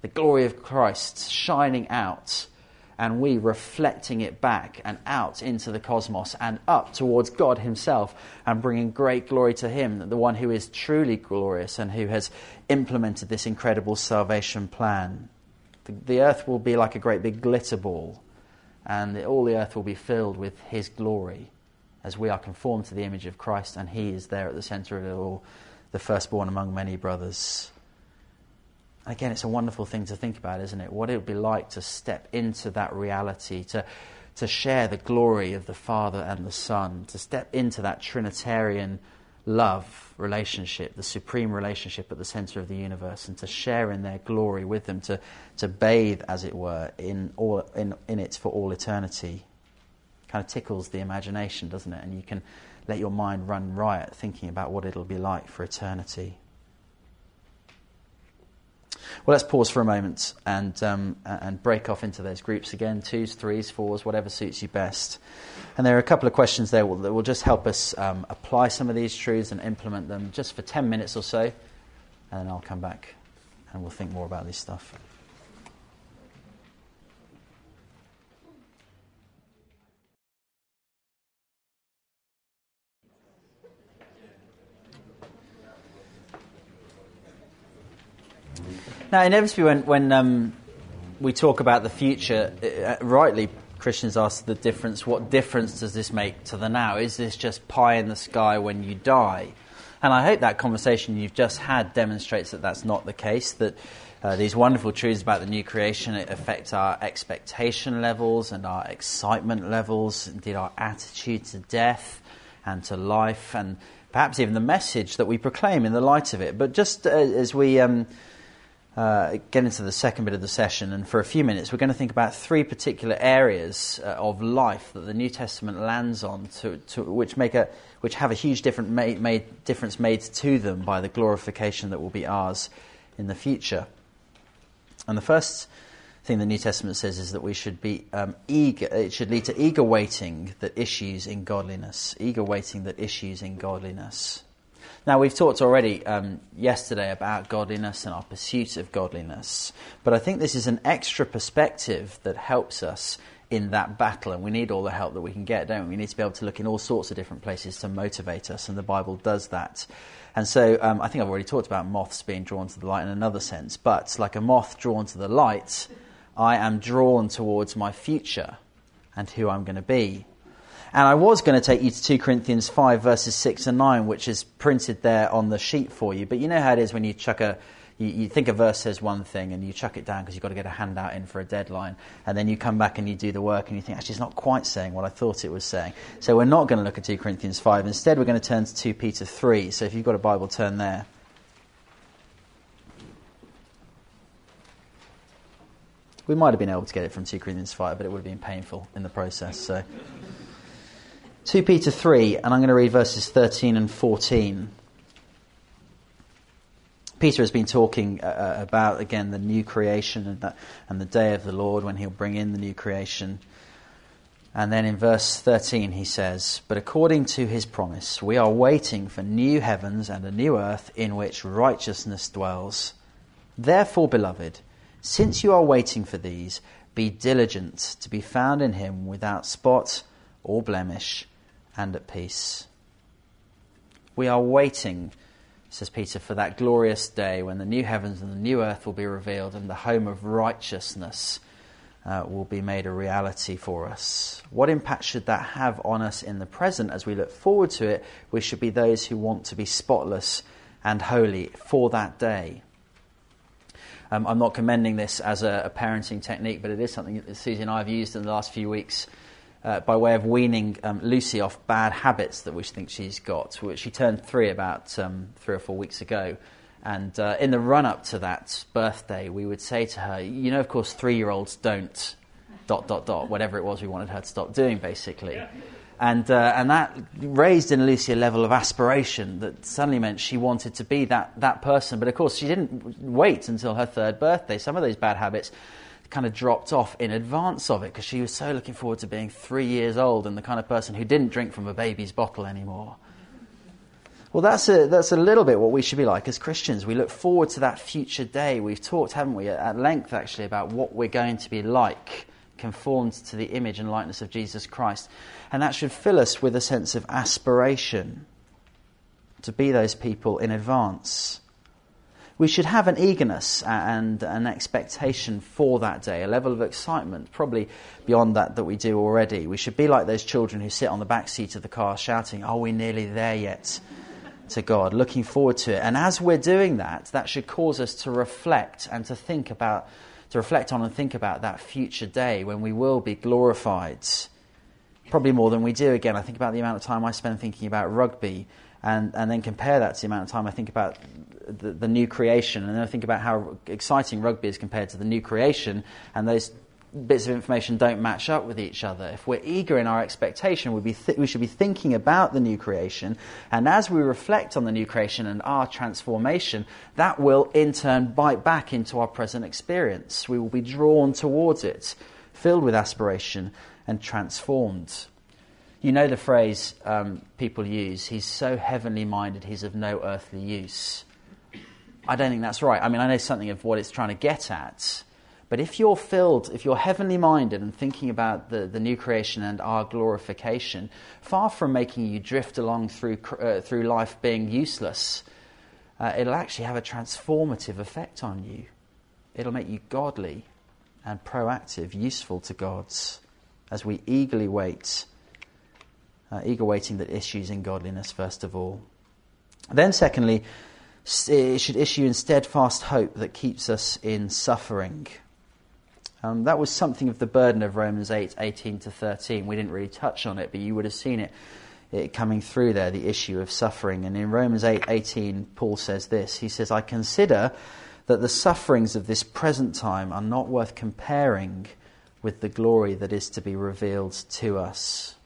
the glory of Christ shining out, and we reflecting it back and out into the cosmos and up towards God himself and bringing great glory to him, the one who is truly glorious and who has implemented this incredible salvation plan. The, the earth will be like a great big glitter ball, and the, all the earth will be filled with his glory as we are conformed to the image of Christ, and he is there at the centre of it all, the firstborn among many brothers. Again, it's a wonderful thing to think about, isn't it? What it would be like to step into that reality, to to share the glory of the Father and the Son, to step into that Trinitarian love relationship, the supreme relationship at the centre of the universe, and to share in their glory with them, to to bathe, as it were, in all in, in it for all eternity. Kind of tickles the imagination, doesn't it? And you can let your mind run riot thinking about what it'll be like for eternity. Well, let's pause for a moment and um, and break off into those groups again, twos, threes, fours, whatever suits you best. And there are a couple of questions there that will just help us um, apply some of these truths and implement them just for ten minutes or so, and then I'll come back and we'll think more about this stuff. Now, inevitably, when, when um, we talk about the future, uh, rightly, Christians ask the difference, what difference does this make to the now? Is this just pie in the sky when you die? And I hope that conversation you've just had demonstrates that that's not the case, that uh, these wonderful truths about the new creation affect our expectation levels and our excitement levels, indeed our attitude to death and to life, and perhaps even the message that we proclaim in the light of it. But just uh, as we... Um, Uh, get into the second bit of the session, and for a few minutes we're going to think about three particular areas uh, of life that the New Testament lands on, to, to which make a which have a huge different made, made difference made to them by the glorification that will be ours in the future. And the first thing the New Testament says is that we should be um, eager. It should lead to eager waiting that issues in godliness. Eager waiting that issues in godliness. Now, we've talked already um, yesterday about godliness and our pursuit of godliness, but I think this is an extra perspective that helps us in that battle, and we need all the help that we can get, don't we? We need to be able to look in all sorts of different places to motivate us, and the Bible does that. And so um, I think I've already talked about moths being drawn to the light in another sense, but like a moth drawn to the light, I am drawn towards my future and who I'm going to be. And I was going to take you to two Corinthians five, verses six and nine, which is printed there on the sheet for you. But you know how it is when you chuck a, you, you think a verse says one thing and you chuck it down because you've got to get a handout in for a deadline. And then you come back and you do the work and you think, actually, it's not quite saying what I thought it was saying. So we're not going to look at two Corinthians five. Instead, we're going to turn to two Peter three. So if you've got a Bible, turn there. We might have been able to get it from two Corinthians five, but it would have been painful in the process. So two Peter three, and I'm going to read verses thirteen and fourteen. Peter has been talking uh, about, again, the new creation and, that, and the day of the Lord when he'll bring in the new creation. And then in verse thirteen he says, "But according to his promise, we are waiting for new heavens and a new earth in which righteousness dwells. Therefore, beloved, since you are waiting for these, be diligent to be found in him without spot or blemish, and at peace." We are waiting, says Peter, for that glorious day when the new heavens and the new earth will be revealed and the home of righteousness uh, will be made a reality for us. What impact should that have on us in the present as we look forward to it? We should be those who want to be spotless and holy for that day. Um, I'm not commending this as a, a parenting technique, but it is something that Susie and I have used in the last few weeks Uh, by way of weaning um, Lucy off bad habits that we think she's got. She turned three about um, three or four weeks ago. And uh, in the run-up to that birthday, we would say to her, you know, of course, three-year-olds don't dot, dot, dot, whatever it was we wanted her to stop doing, basically. And uh, and that raised in Lucy a level of aspiration that suddenly meant she wanted to be that, that person. But, of course, she didn't wait until her third birthday. Some of those bad habits kind of dropped off in advance of it because she was so looking forward to being three years old and the kind of person who didn't drink from a baby's bottle anymore. Well, that's a, that's a little bit what we should be like as Christians. We look forward to that future day. We've talked, haven't we, at length actually about what we're going to be like, conformed to the image and likeness of Jesus Christ. And that should fill us with a sense of aspiration to be those people in advance. We should have an eagerness and an expectation for that day, a level of excitement, probably beyond that that we do already. We should be like those children who sit on the back seat of the car shouting, "Are we nearly there yet?" to God, looking forward to it. And as we're doing that, that should cause us to reflect and to think about, to reflect on and think about that future day when we will be glorified. Probably more than we do. Again, I think about the amount of time I spend thinking about rugby, and, and then compare that to the amount of time I think about the, the new creation, and then I think about how exciting rugby is compared to the new creation, and those bits of information don't match up with each other. If we're eager in our expectation, we'd be th- we should be thinking about the new creation, and as we reflect on the new creation and our transformation, that will in turn bite back into our present experience. We will be drawn towards it, filled with aspiration and transformed. You know the phrase um, people use, "He's so heavenly minded, he's of no earthly use." I don't think that's right. I mean, I know something of what it's trying to get at. But if you're filled, if you're heavenly minded and thinking about the, the new creation and our glorification, far from making you drift along through uh, through life being useless, uh, it'll actually have a transformative effect on you. It'll make you godly and proactive, useful to God, as we eagerly wait, uh, eager waiting that issues in godliness first of all. Then secondly, it should issue in steadfast hope that keeps us in suffering. Um, that was something of the burden of Romans eight, eighteen to thirteen. We didn't really touch on it, but you would have seen it, it coming through there, the issue of suffering. And in Romans eight, eighteen, Paul says this. He says, "I consider that the sufferings of this present time are not worth comparing with the glory that is to be revealed to us."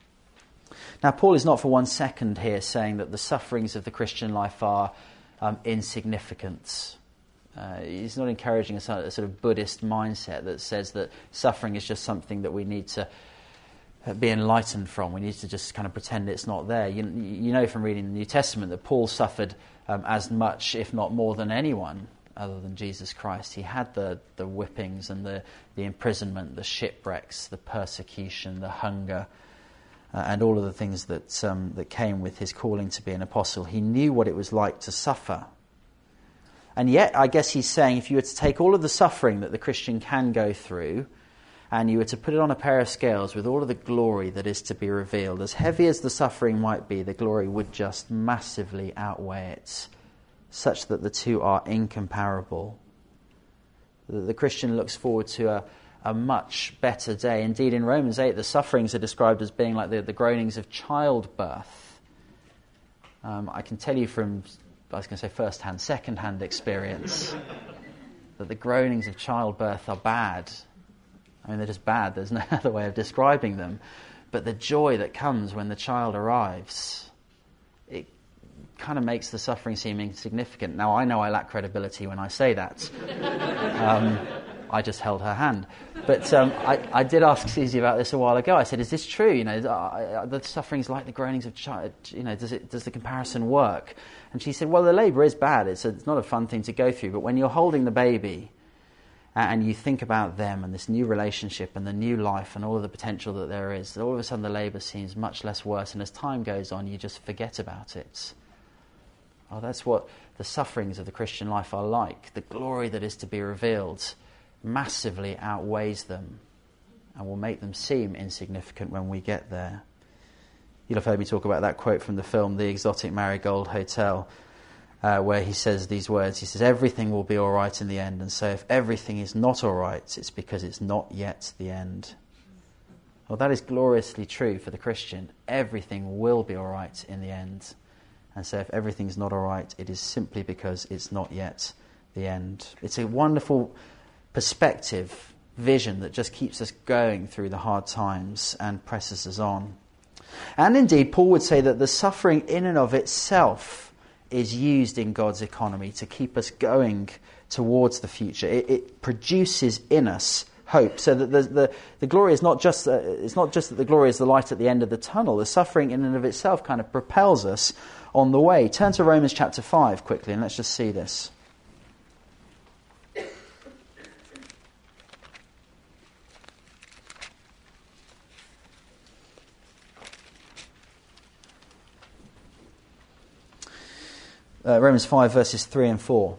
Now, Paul is not for one second here saying that the sufferings of the Christian life are um, insignificant. Uh, he's not encouraging a, a sort of Buddhist mindset that says that suffering is just something that we need to be enlightened from. We need to just kind of pretend it's not there. You, you know from reading the New Testament that Paul suffered um, as much, if not more, than anyone other than Jesus Christ. He had the, the whippings and the, the imprisonment, the shipwrecks, the persecution, the hunger, uh, and all of the things that um, that came with his calling to be an apostle. He knew what it was like to suffer. And yet, I guess he's saying, if you were to take all of the suffering that the Christian can go through, and you were to put it on a pair of scales with all of the glory that is to be revealed, as heavy as the suffering might be, the glory would just massively outweigh it, such that the two are incomparable. The, the Christian looks forward to a, a much better day. Indeed, in Romans eight, the sufferings are described as being like the, the groanings of childbirth. Um, I can tell you from... I was going to say first-hand, second-hand experience, that the groanings of childbirth are bad. I mean, they're just bad. There's no other way of describing them. But the joy that comes when the child arrives, it kind of makes the suffering seem insignificant. Now, I know I lack credibility when I say that. Um, I just held her hand. But um, I, I did ask Susie about this a while ago. I said, "Is this true? You know, uh, the suffering's like the groanings of child. You know, does it? Does the comparison work?" And she said, "Well, the labour is bad. It's a, it's not a fun thing to go through. But when you're holding the baby, and you think about them and this new relationship and the new life and all of the potential that there is, all of a sudden the labour seems much less worse. And as time goes on, you just forget about it." Oh, that's what the sufferings of the Christian life are like. The glory that is to be revealed massively outweighs them and will make them seem insignificant when we get there. You'll have heard me talk about that quote from the film The Exotic Marigold Hotel, uh, where he says these words. He says, "Everything will be all right in the end, and so if everything is not all right, it's because it's not yet the end." Well, that is gloriously true for the Christian. Everything will be all right in the end. And so if everything's not all right, it is simply because it's not yet the end. It's a wonderful perspective, vision that just keeps us going through the hard times and presses us on. And indeed, Paul would say that the suffering in and of itself is used in God's economy to keep us going towards the future. It, it produces in us hope. So that the the, the glory is not just uh, it's not just that the glory is the light at the end of the tunnel. The suffering in and of itself kind of propels us on the way. Turn to Romans chapter five quickly, and let's just see this. Uh, Romans five verses three and four.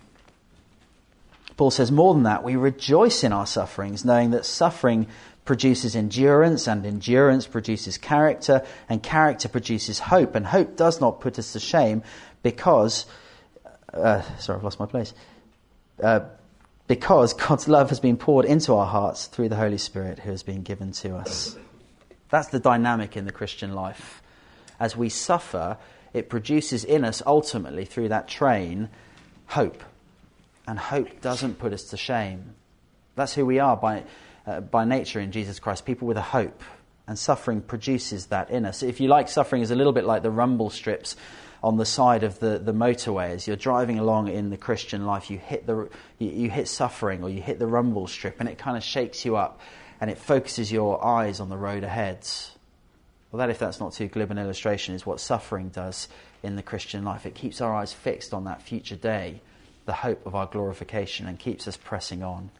Paul says, more than that, we rejoice in our sufferings, knowing that suffering produces endurance, and endurance produces character, and character produces hope. And hope does not put us to shame because, uh, sorry, I've lost my place, uh, because God's love has been poured into our hearts through the Holy Spirit who has been given to us. That's the dynamic in the Christian life. As we suffer, it produces in us, ultimately, through that train, hope. And hope doesn't put us to shame. That's who we are by uh, by nature in Jesus Christ, people with a hope. And suffering produces that in us. If you like, suffering is a little bit like the rumble strips on the side of the, the motorway. As you're driving along in the Christian life, you hit the you, you hit suffering, or you hit the rumble strip, and it kind of shakes you up, and it focuses your eyes on the road ahead. Well, that, if that's not too glib an illustration, is what suffering does in the Christian life. It keeps our eyes fixed on that future day, the hope of our glorification, and keeps us pressing on.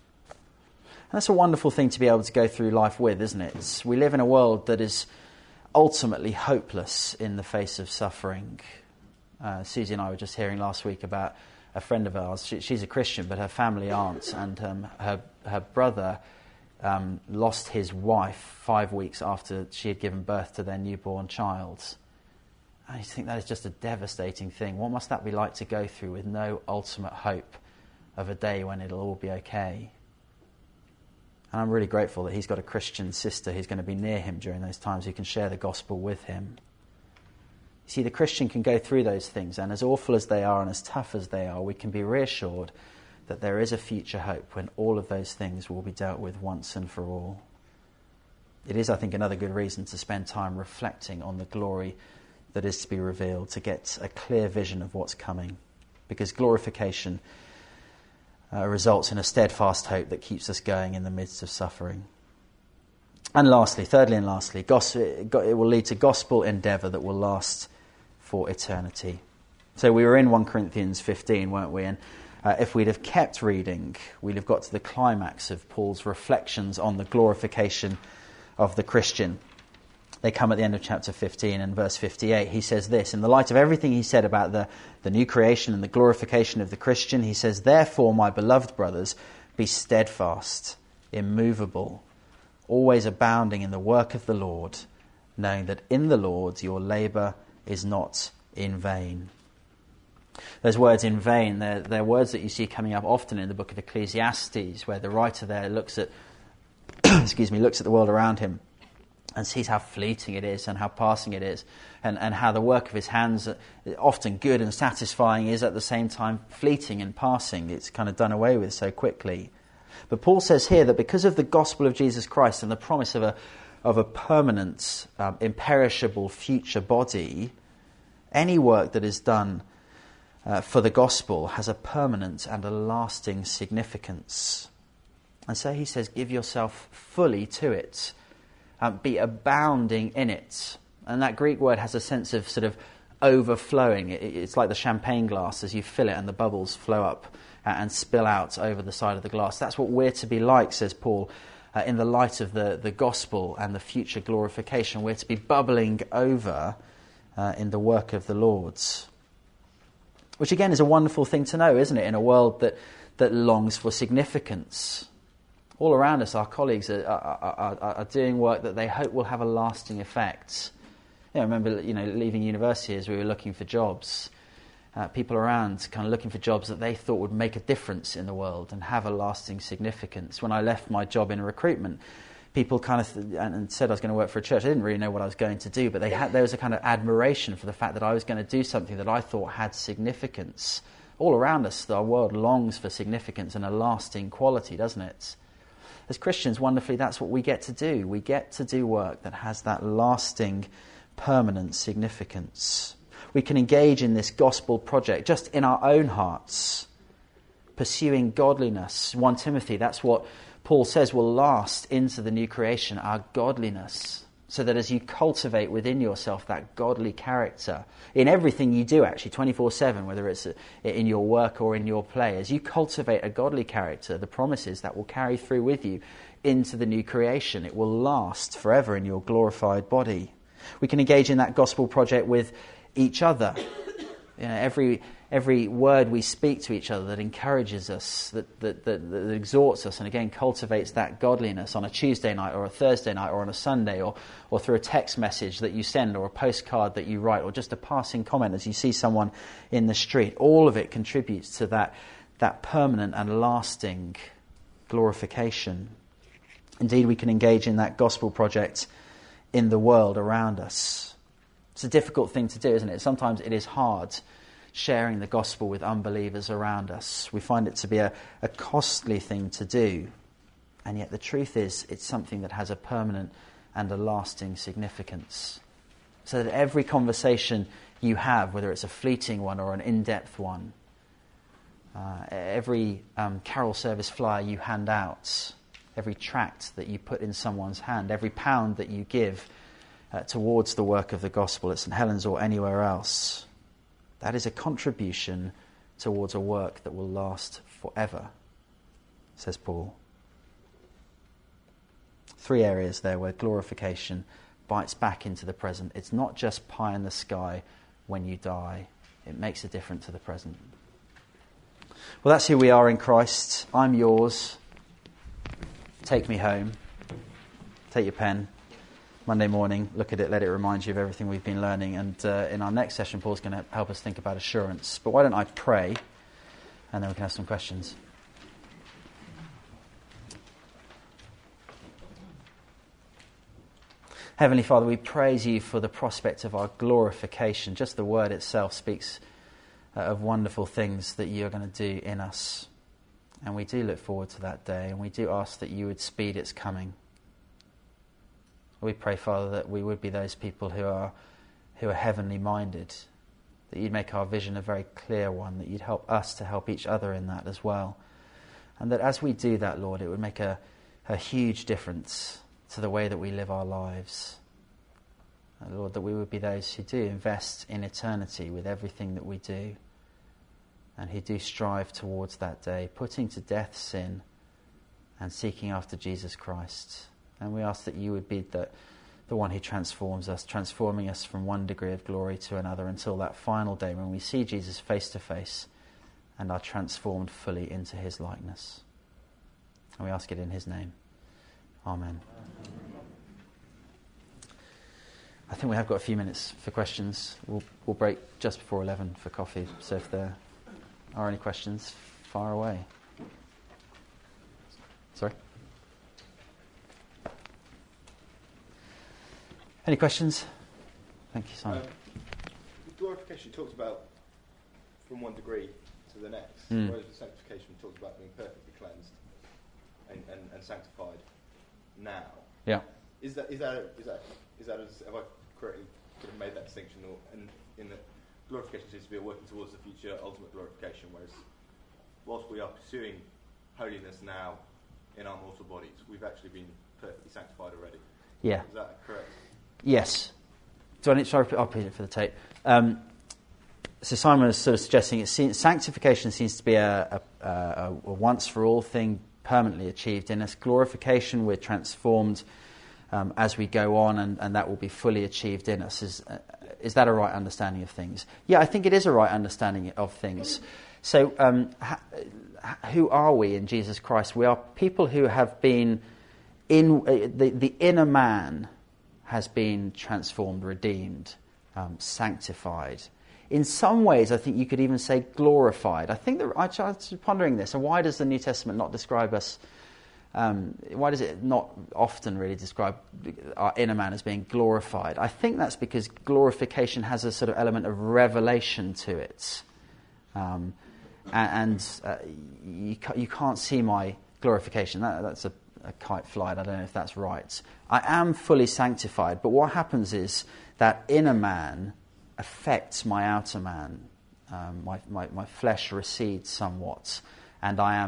And that's a wonderful thing to be able to go through life with, isn't it? It's, we live in a world that is ultimately hopeless in the face of suffering. Uh, Susie and I were just hearing last week about a friend of ours. She, she's a Christian, but her family aren't, and um, her her brother um, lost his wife five weeks after she had given birth to their newborn child. I think that is just a devastating thing. What must that be like to go through with no ultimate hope of a day when it'll all be okay? And I'm really grateful that he's got a Christian sister who's going to be near him during those times, who can share the gospel with him. You see, the Christian can go through those things, and as awful as they are and as tough as they are, we can be reassured that there is a future hope when all of those things will be dealt with once and for all. It is, I think, another good reason to spend time reflecting on the glory that is to be revealed, to get a clear vision of what's coming, because glorification uh, results in a steadfast hope that keeps us going in the midst of suffering. And lastly, thirdly and lastly, gospel, it will lead to gospel endeavour that will last for eternity. So we were in First Corinthians fifteen, weren't we? And uh, if we'd have kept reading, we'd have got to the climax of Paul's reflections on the glorification of the Christian. They come at the end of chapter fifteen, and verse fifty-eight. He says this, in the light of everything he said about the, the new creation and the glorification of the Christian, he says, therefore, my beloved brothers, be steadfast, immovable, always abounding in the work of the Lord, knowing that in the Lord your labour is not in vain. Those words in vain, they're, they're words that you see coming up often in the book of Ecclesiastes, where the writer there looks at, excuse me, looks at the world around him and sees how fleeting it is and how passing it is, and, and how the work of his hands, often good and satisfying, is at the same time fleeting and passing. It's kind of done away with so quickly. But Paul says here that because of the gospel of Jesus Christ and the promise of a of a permanent, um, imperishable future body, any work that is done uh, for the gospel has a permanent and a lasting significance. And so he says, give yourself fully to it. Um, be abounding in it. And that Greek word has a sense of sort of overflowing. It, it's like the champagne glass as you fill it and the bubbles flow up and spill out over the side of the glass. That's what we're to be like, says Paul, uh, in the light of the, the gospel and the future glorification. We're to be bubbling over uh, in the work of the Lord's. Which again is a wonderful thing to know, isn't it, in a world that, that longs for significance. All around us, our colleagues are, are, are, are doing work that they hope will have a lasting effect. You know, I remember, you know, leaving university as we were looking for jobs. Uh, people around kind of looking for jobs that they thought would make a difference in the world and have a lasting significance. When I left my job in recruitment, people kind of th- and said I was going to work for a church. I didn't really know what I was going to do, but they had there was a kind of admiration for the fact that I was going to do something that I thought had significance. All around us, our world longs for significance and a lasting quality, doesn't it? As Christians, wonderfully, that's what we get to do. We get to do work that has that lasting, permanent significance. We can engage in this gospel project just in our own hearts, pursuing godliness. First Timothy, that's what Paul says, will last into the new creation, our godliness. So that as you cultivate within yourself that godly character, in everything you do actually, twenty-four seven, whether it's in your work or in your play, as you cultivate a godly character, the promises that will carry through with you into the new creation. It will last forever in your glorified body. We can engage in that gospel project with each other. You know, every every word we speak to each other that encourages us, that, that, that, that exhorts us, and again cultivates that godliness on a Tuesday night or a Thursday night or on a Sunday, or, or through a text message that you send or a postcard that you write or just a passing comment as you see someone in the street. All of it contributes to that, that permanent and lasting glorification. Indeed, we can engage in that gospel project in the world around us. It's a difficult thing to do, isn't it? Sometimes it is hard sharing the gospel with unbelievers around us. We find it to be a, a costly thing to do. And yet the truth is, it's something that has a permanent and a lasting significance. So that every conversation you have, whether it's a fleeting one or an in-depth one, uh, every um, carol service flyer you hand out, every tract that you put in someone's hand, every pound that you give uh, towards the work of the gospel at St Helens or anywhere else, that is a contribution towards a work that will last forever, says Paul. Three areas there where glorification bites back into the present. It's not just pie in the sky when you die. It makes a difference to the present. Well, that's who we are in Christ. I'm yours. Take me home. Take your pen. Monday morning, look at it, let it remind you of everything we've been learning. And uh, in our next session, Paul's going to help us think about assurance. But why don't I pray, and then we can have some questions. Heavenly Father, we praise you for the prospect of our glorification. Just the word itself speaks uh, of wonderful things that you are going to do in us. And we do look forward to that day, and we do ask that you would speed its coming. We pray, Father, that we would be those people who are who are heavenly minded, that you'd make our vision a very clear one, that you'd help us to help each other in that as well. And that as we do that, Lord, it would make a, a huge difference to the way that we live our lives. And Lord, that we would be those who do invest in eternity with everything that we do, and who do strive towards that day, putting to death sin and seeking after Jesus Christ. And we ask that you would be the, the one who transforms us, transforming us from one degree of glory to another until that final day when we see Jesus face to face and are transformed fully into his likeness. And we ask it in his name. Amen. I think we have got a few minutes for questions. We'll, we'll break just before eleven for coffee, so if there are any questions, fire away. Sorry? Any questions? Thank you, Simon. Um, glorification talks about from one degree to the next, mm. whereas sanctification talks about being perfectly cleansed and, and, and sanctified now. Yeah. Is that is that is that is that as, have I correctly sort of made that distinction, or in, in that glorification seems to be a working towards the future ultimate glorification, whereas whilst we are pursuing holiness now in our mortal bodies, we've actually been perfectly sanctified already. Yeah. Is that correct? Yes. So I need to I'll repeat it for the tape. Um, so Simon is sort of suggesting it seems, sanctification seems to be a, a, a, a once-for-all thing permanently achieved in us. Glorification, we're transformed um, as we go on, and, and that will be fully achieved in us. Is, uh, is that a right understanding of things? Yeah, I think it is a right understanding of things. So um, ha, who are we in Jesus Christ? We are people who have been in uh, the, the inner man has been transformed, redeemed, um, sanctified. In some ways, I think you could even say glorified. I think that I was pondering this. And why does the New Testament not describe us? Um, why does it not often really describe our inner man as being glorified? I think that's because glorification has a sort of element of revelation to it, um, and, and uh, you you can't see my glorification. That, that's a a kite flight. I don't know if that's right. I am fully sanctified, but what happens is that inner man affects my outer man. Um, my, my, my flesh recedes somewhat, and I am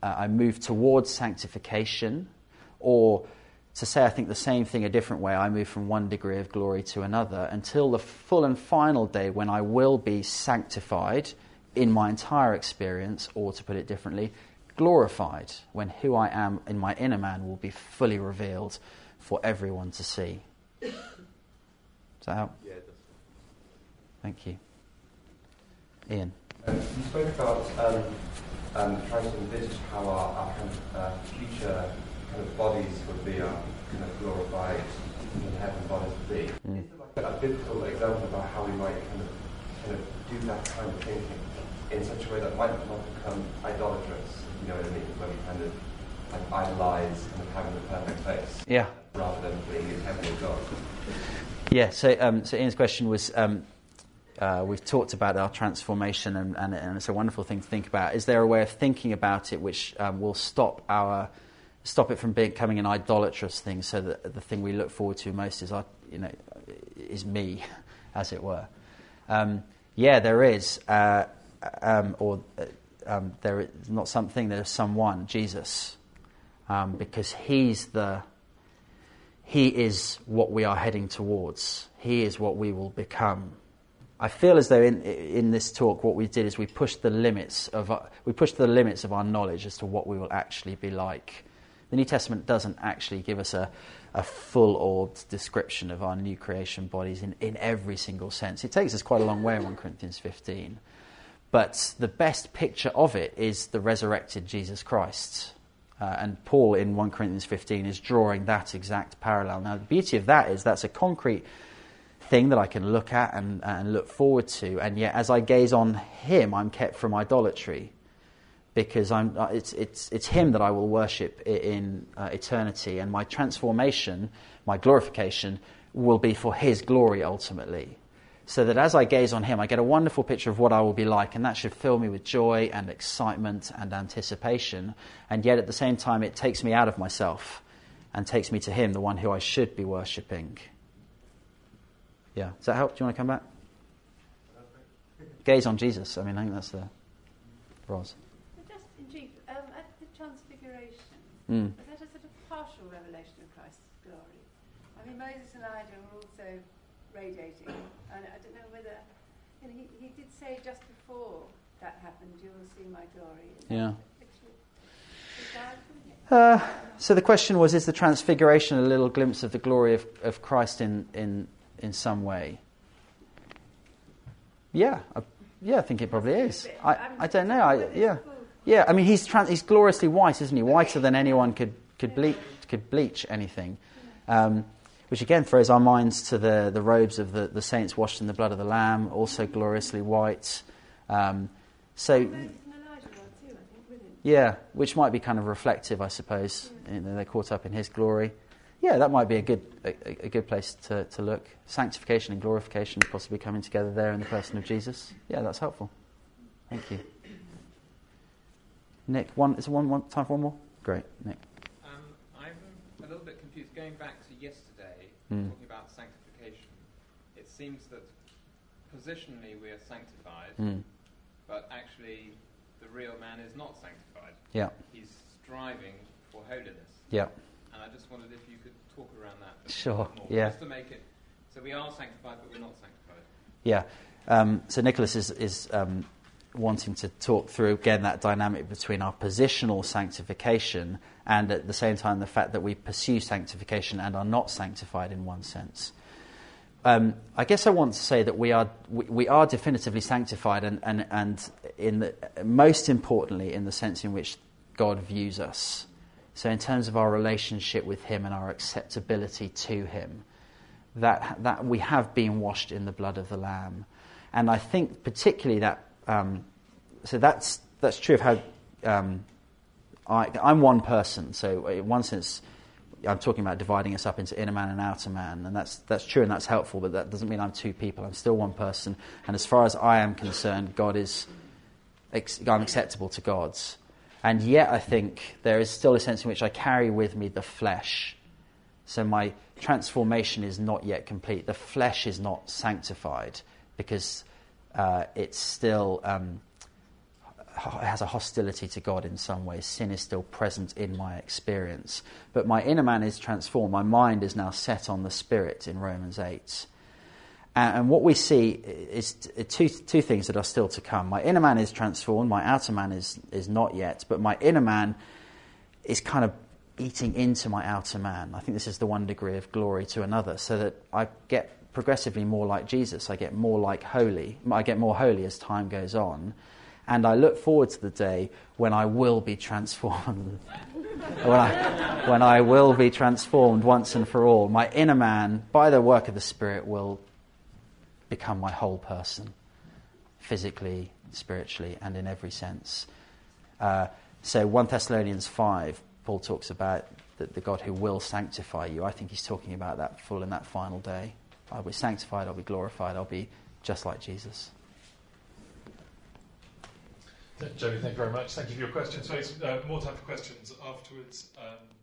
uh, I move towards sanctification, or to say I think the same thing a different way, I move from one degree of glory to another until the full and final day when I will be sanctified in my entire experience, or to put it differently, glorified, when who I am in my inner man will be fully revealed for everyone to see. Does that help? Yeah, it does. Thank you. Ian? Um, you spoke about um, um, trying to envisage how our, our kind of, uh, future kind of bodies would be, our kind of glorified in heaven bodies would be. Mm. Is there like a biblical example about how we might kind of kind of do that kind of thinking in such a way that might not become idolatrous, you know what I mean, where we kind of like idolize kind of having the perfect face, Yeah. rather than being in heaven with God? Yeah, so um, so Ian's question was, um, uh, we've talked about our transformation, and, and, and it's a wonderful thing to think about. Is there a way of thinking about it which um, will stop our stop it from becoming an idolatrous thing, so that the thing we look forward to most is our, you know, is me, as it were? Um, yeah, there is, uh, um, or uh, um, there is not something. There is someone, Jesus, um, because he's the. He is what we are heading towards. He is what we will become. I feel as though in in this talk, what we did is we pushed the limits of our, we pushed the limits of our knowledge as to what we will actually be like. The New Testament doesn't actually give us a, a full-orbed description of our new creation bodies in, in every single sense. It takes us quite a long way in First Corinthians fifteen. But the best picture of it is the resurrected Jesus Christ. Uh, and Paul in First Corinthians fifteen is drawing that exact parallel. Now, the beauty of that is that's a concrete thing that I can look at and, and look forward to. And yet, as I gaze on him, I'm kept from idolatry. Because I'm, uh, it's it's it's him that I will worship in uh, eternity, and my transformation, my glorification, will be for his glory ultimately. So that as I gaze on him, I get a wonderful picture of what I will be like, and that should fill me with joy and excitement and anticipation. And yet at the same time, it takes me out of myself and takes me to him, the one who I should be worshipping. Yeah, does that help? Do you want to come back? Gaze on Jesus. I mean, I think that's the Ros. Um, at the Transfiguration, Mm. was that a sort of partial revelation of Christ's glory? I mean, Moses and Elijah were also radiating, and I don't know whether, you know, he, he did say just before that happened, you will see my glory. Is Yeah. Actually, Uh, so the question was, is the Transfiguration a little glimpse of the glory of, of Christ in, in in some way? Yeah, I, yeah, I think it probably is. I, I don't know. I, yeah. Yeah, I mean, he's trans- he's gloriously white, isn't he? Whiter than anyone could could bleach could bleach anything, um, which again throws our minds to the, the robes of the, the saints washed in the blood of the Lamb, also gloriously white. Um, so, yeah, which might be kind of reflective, I suppose. You know, they're caught up in his glory. Yeah, that might be a good a, a good place to, to look. Sanctification and glorification possibly coming together there in the person of Jesus. Yeah, that's helpful. Thank you. Nick, one is one, one time for one more? Great, Nick. Um, I'm a little bit confused. Going back to yesterday, Mm. talking about sanctification, it seems that positionally we are sanctified, Mm. but actually the real man is not sanctified. Yeah, He's striving for holiness. yeah, And I just wondered if you could talk around that a Sure, bit more, yeah. just to make it so we are sanctified, but we're not sanctified. yeah. Um, so Nicholas is, is um, wanting to talk through, again, that dynamic between our positional sanctification and at the same time the fact that we pursue sanctification and are not sanctified in one sense. Um, I guess I want to say that we are we, we are definitively sanctified, and, and, and in the, most importantly in the sense in which God views us. So in terms of our relationship with him and our acceptability to him, that that we have been washed in the blood of the Lamb. And I think particularly that, um, so that's that's true of how um, I, I'm one person. So in one sense, I'm talking about dividing us up into inner man and outer man, and that's that's true and that's helpful. But that doesn't mean I'm two people. I'm still one person. And as far as I am concerned, God is I'm acceptable to God. And yet, I think there is still a sense in which I carry with me the flesh. So my transformation is not yet complete. The flesh is not sanctified because uh, it's still um, has a hostility to God in some ways. Sin is still present in my experience. But my inner man is transformed. My mind is now set on the Spirit in Romans eight. And, and what we see is two, two things that are still to come. My inner man is transformed. My outer man is, is not yet. But my inner man is kind of eating into my outer man. I think this is the one degree of glory to another, so that I get progressively more like Jesus. I get more like holy. I get more holy as time goes on. And I look forward to the day when I will be transformed. when, I, when I will be transformed once and for all. My inner man, by the work of the Spirit, will become my whole person. Physically, spiritually, and in every sense. Uh, so First Thessalonians five, Paul talks about the, the God who will sanctify you. I think he's talking about that full in that final day. I'll be sanctified, I'll be glorified, I'll be just like Jesus. Jamie, thank you very much. Thank you for your questions. So, uh, more time for questions afterwards. Um,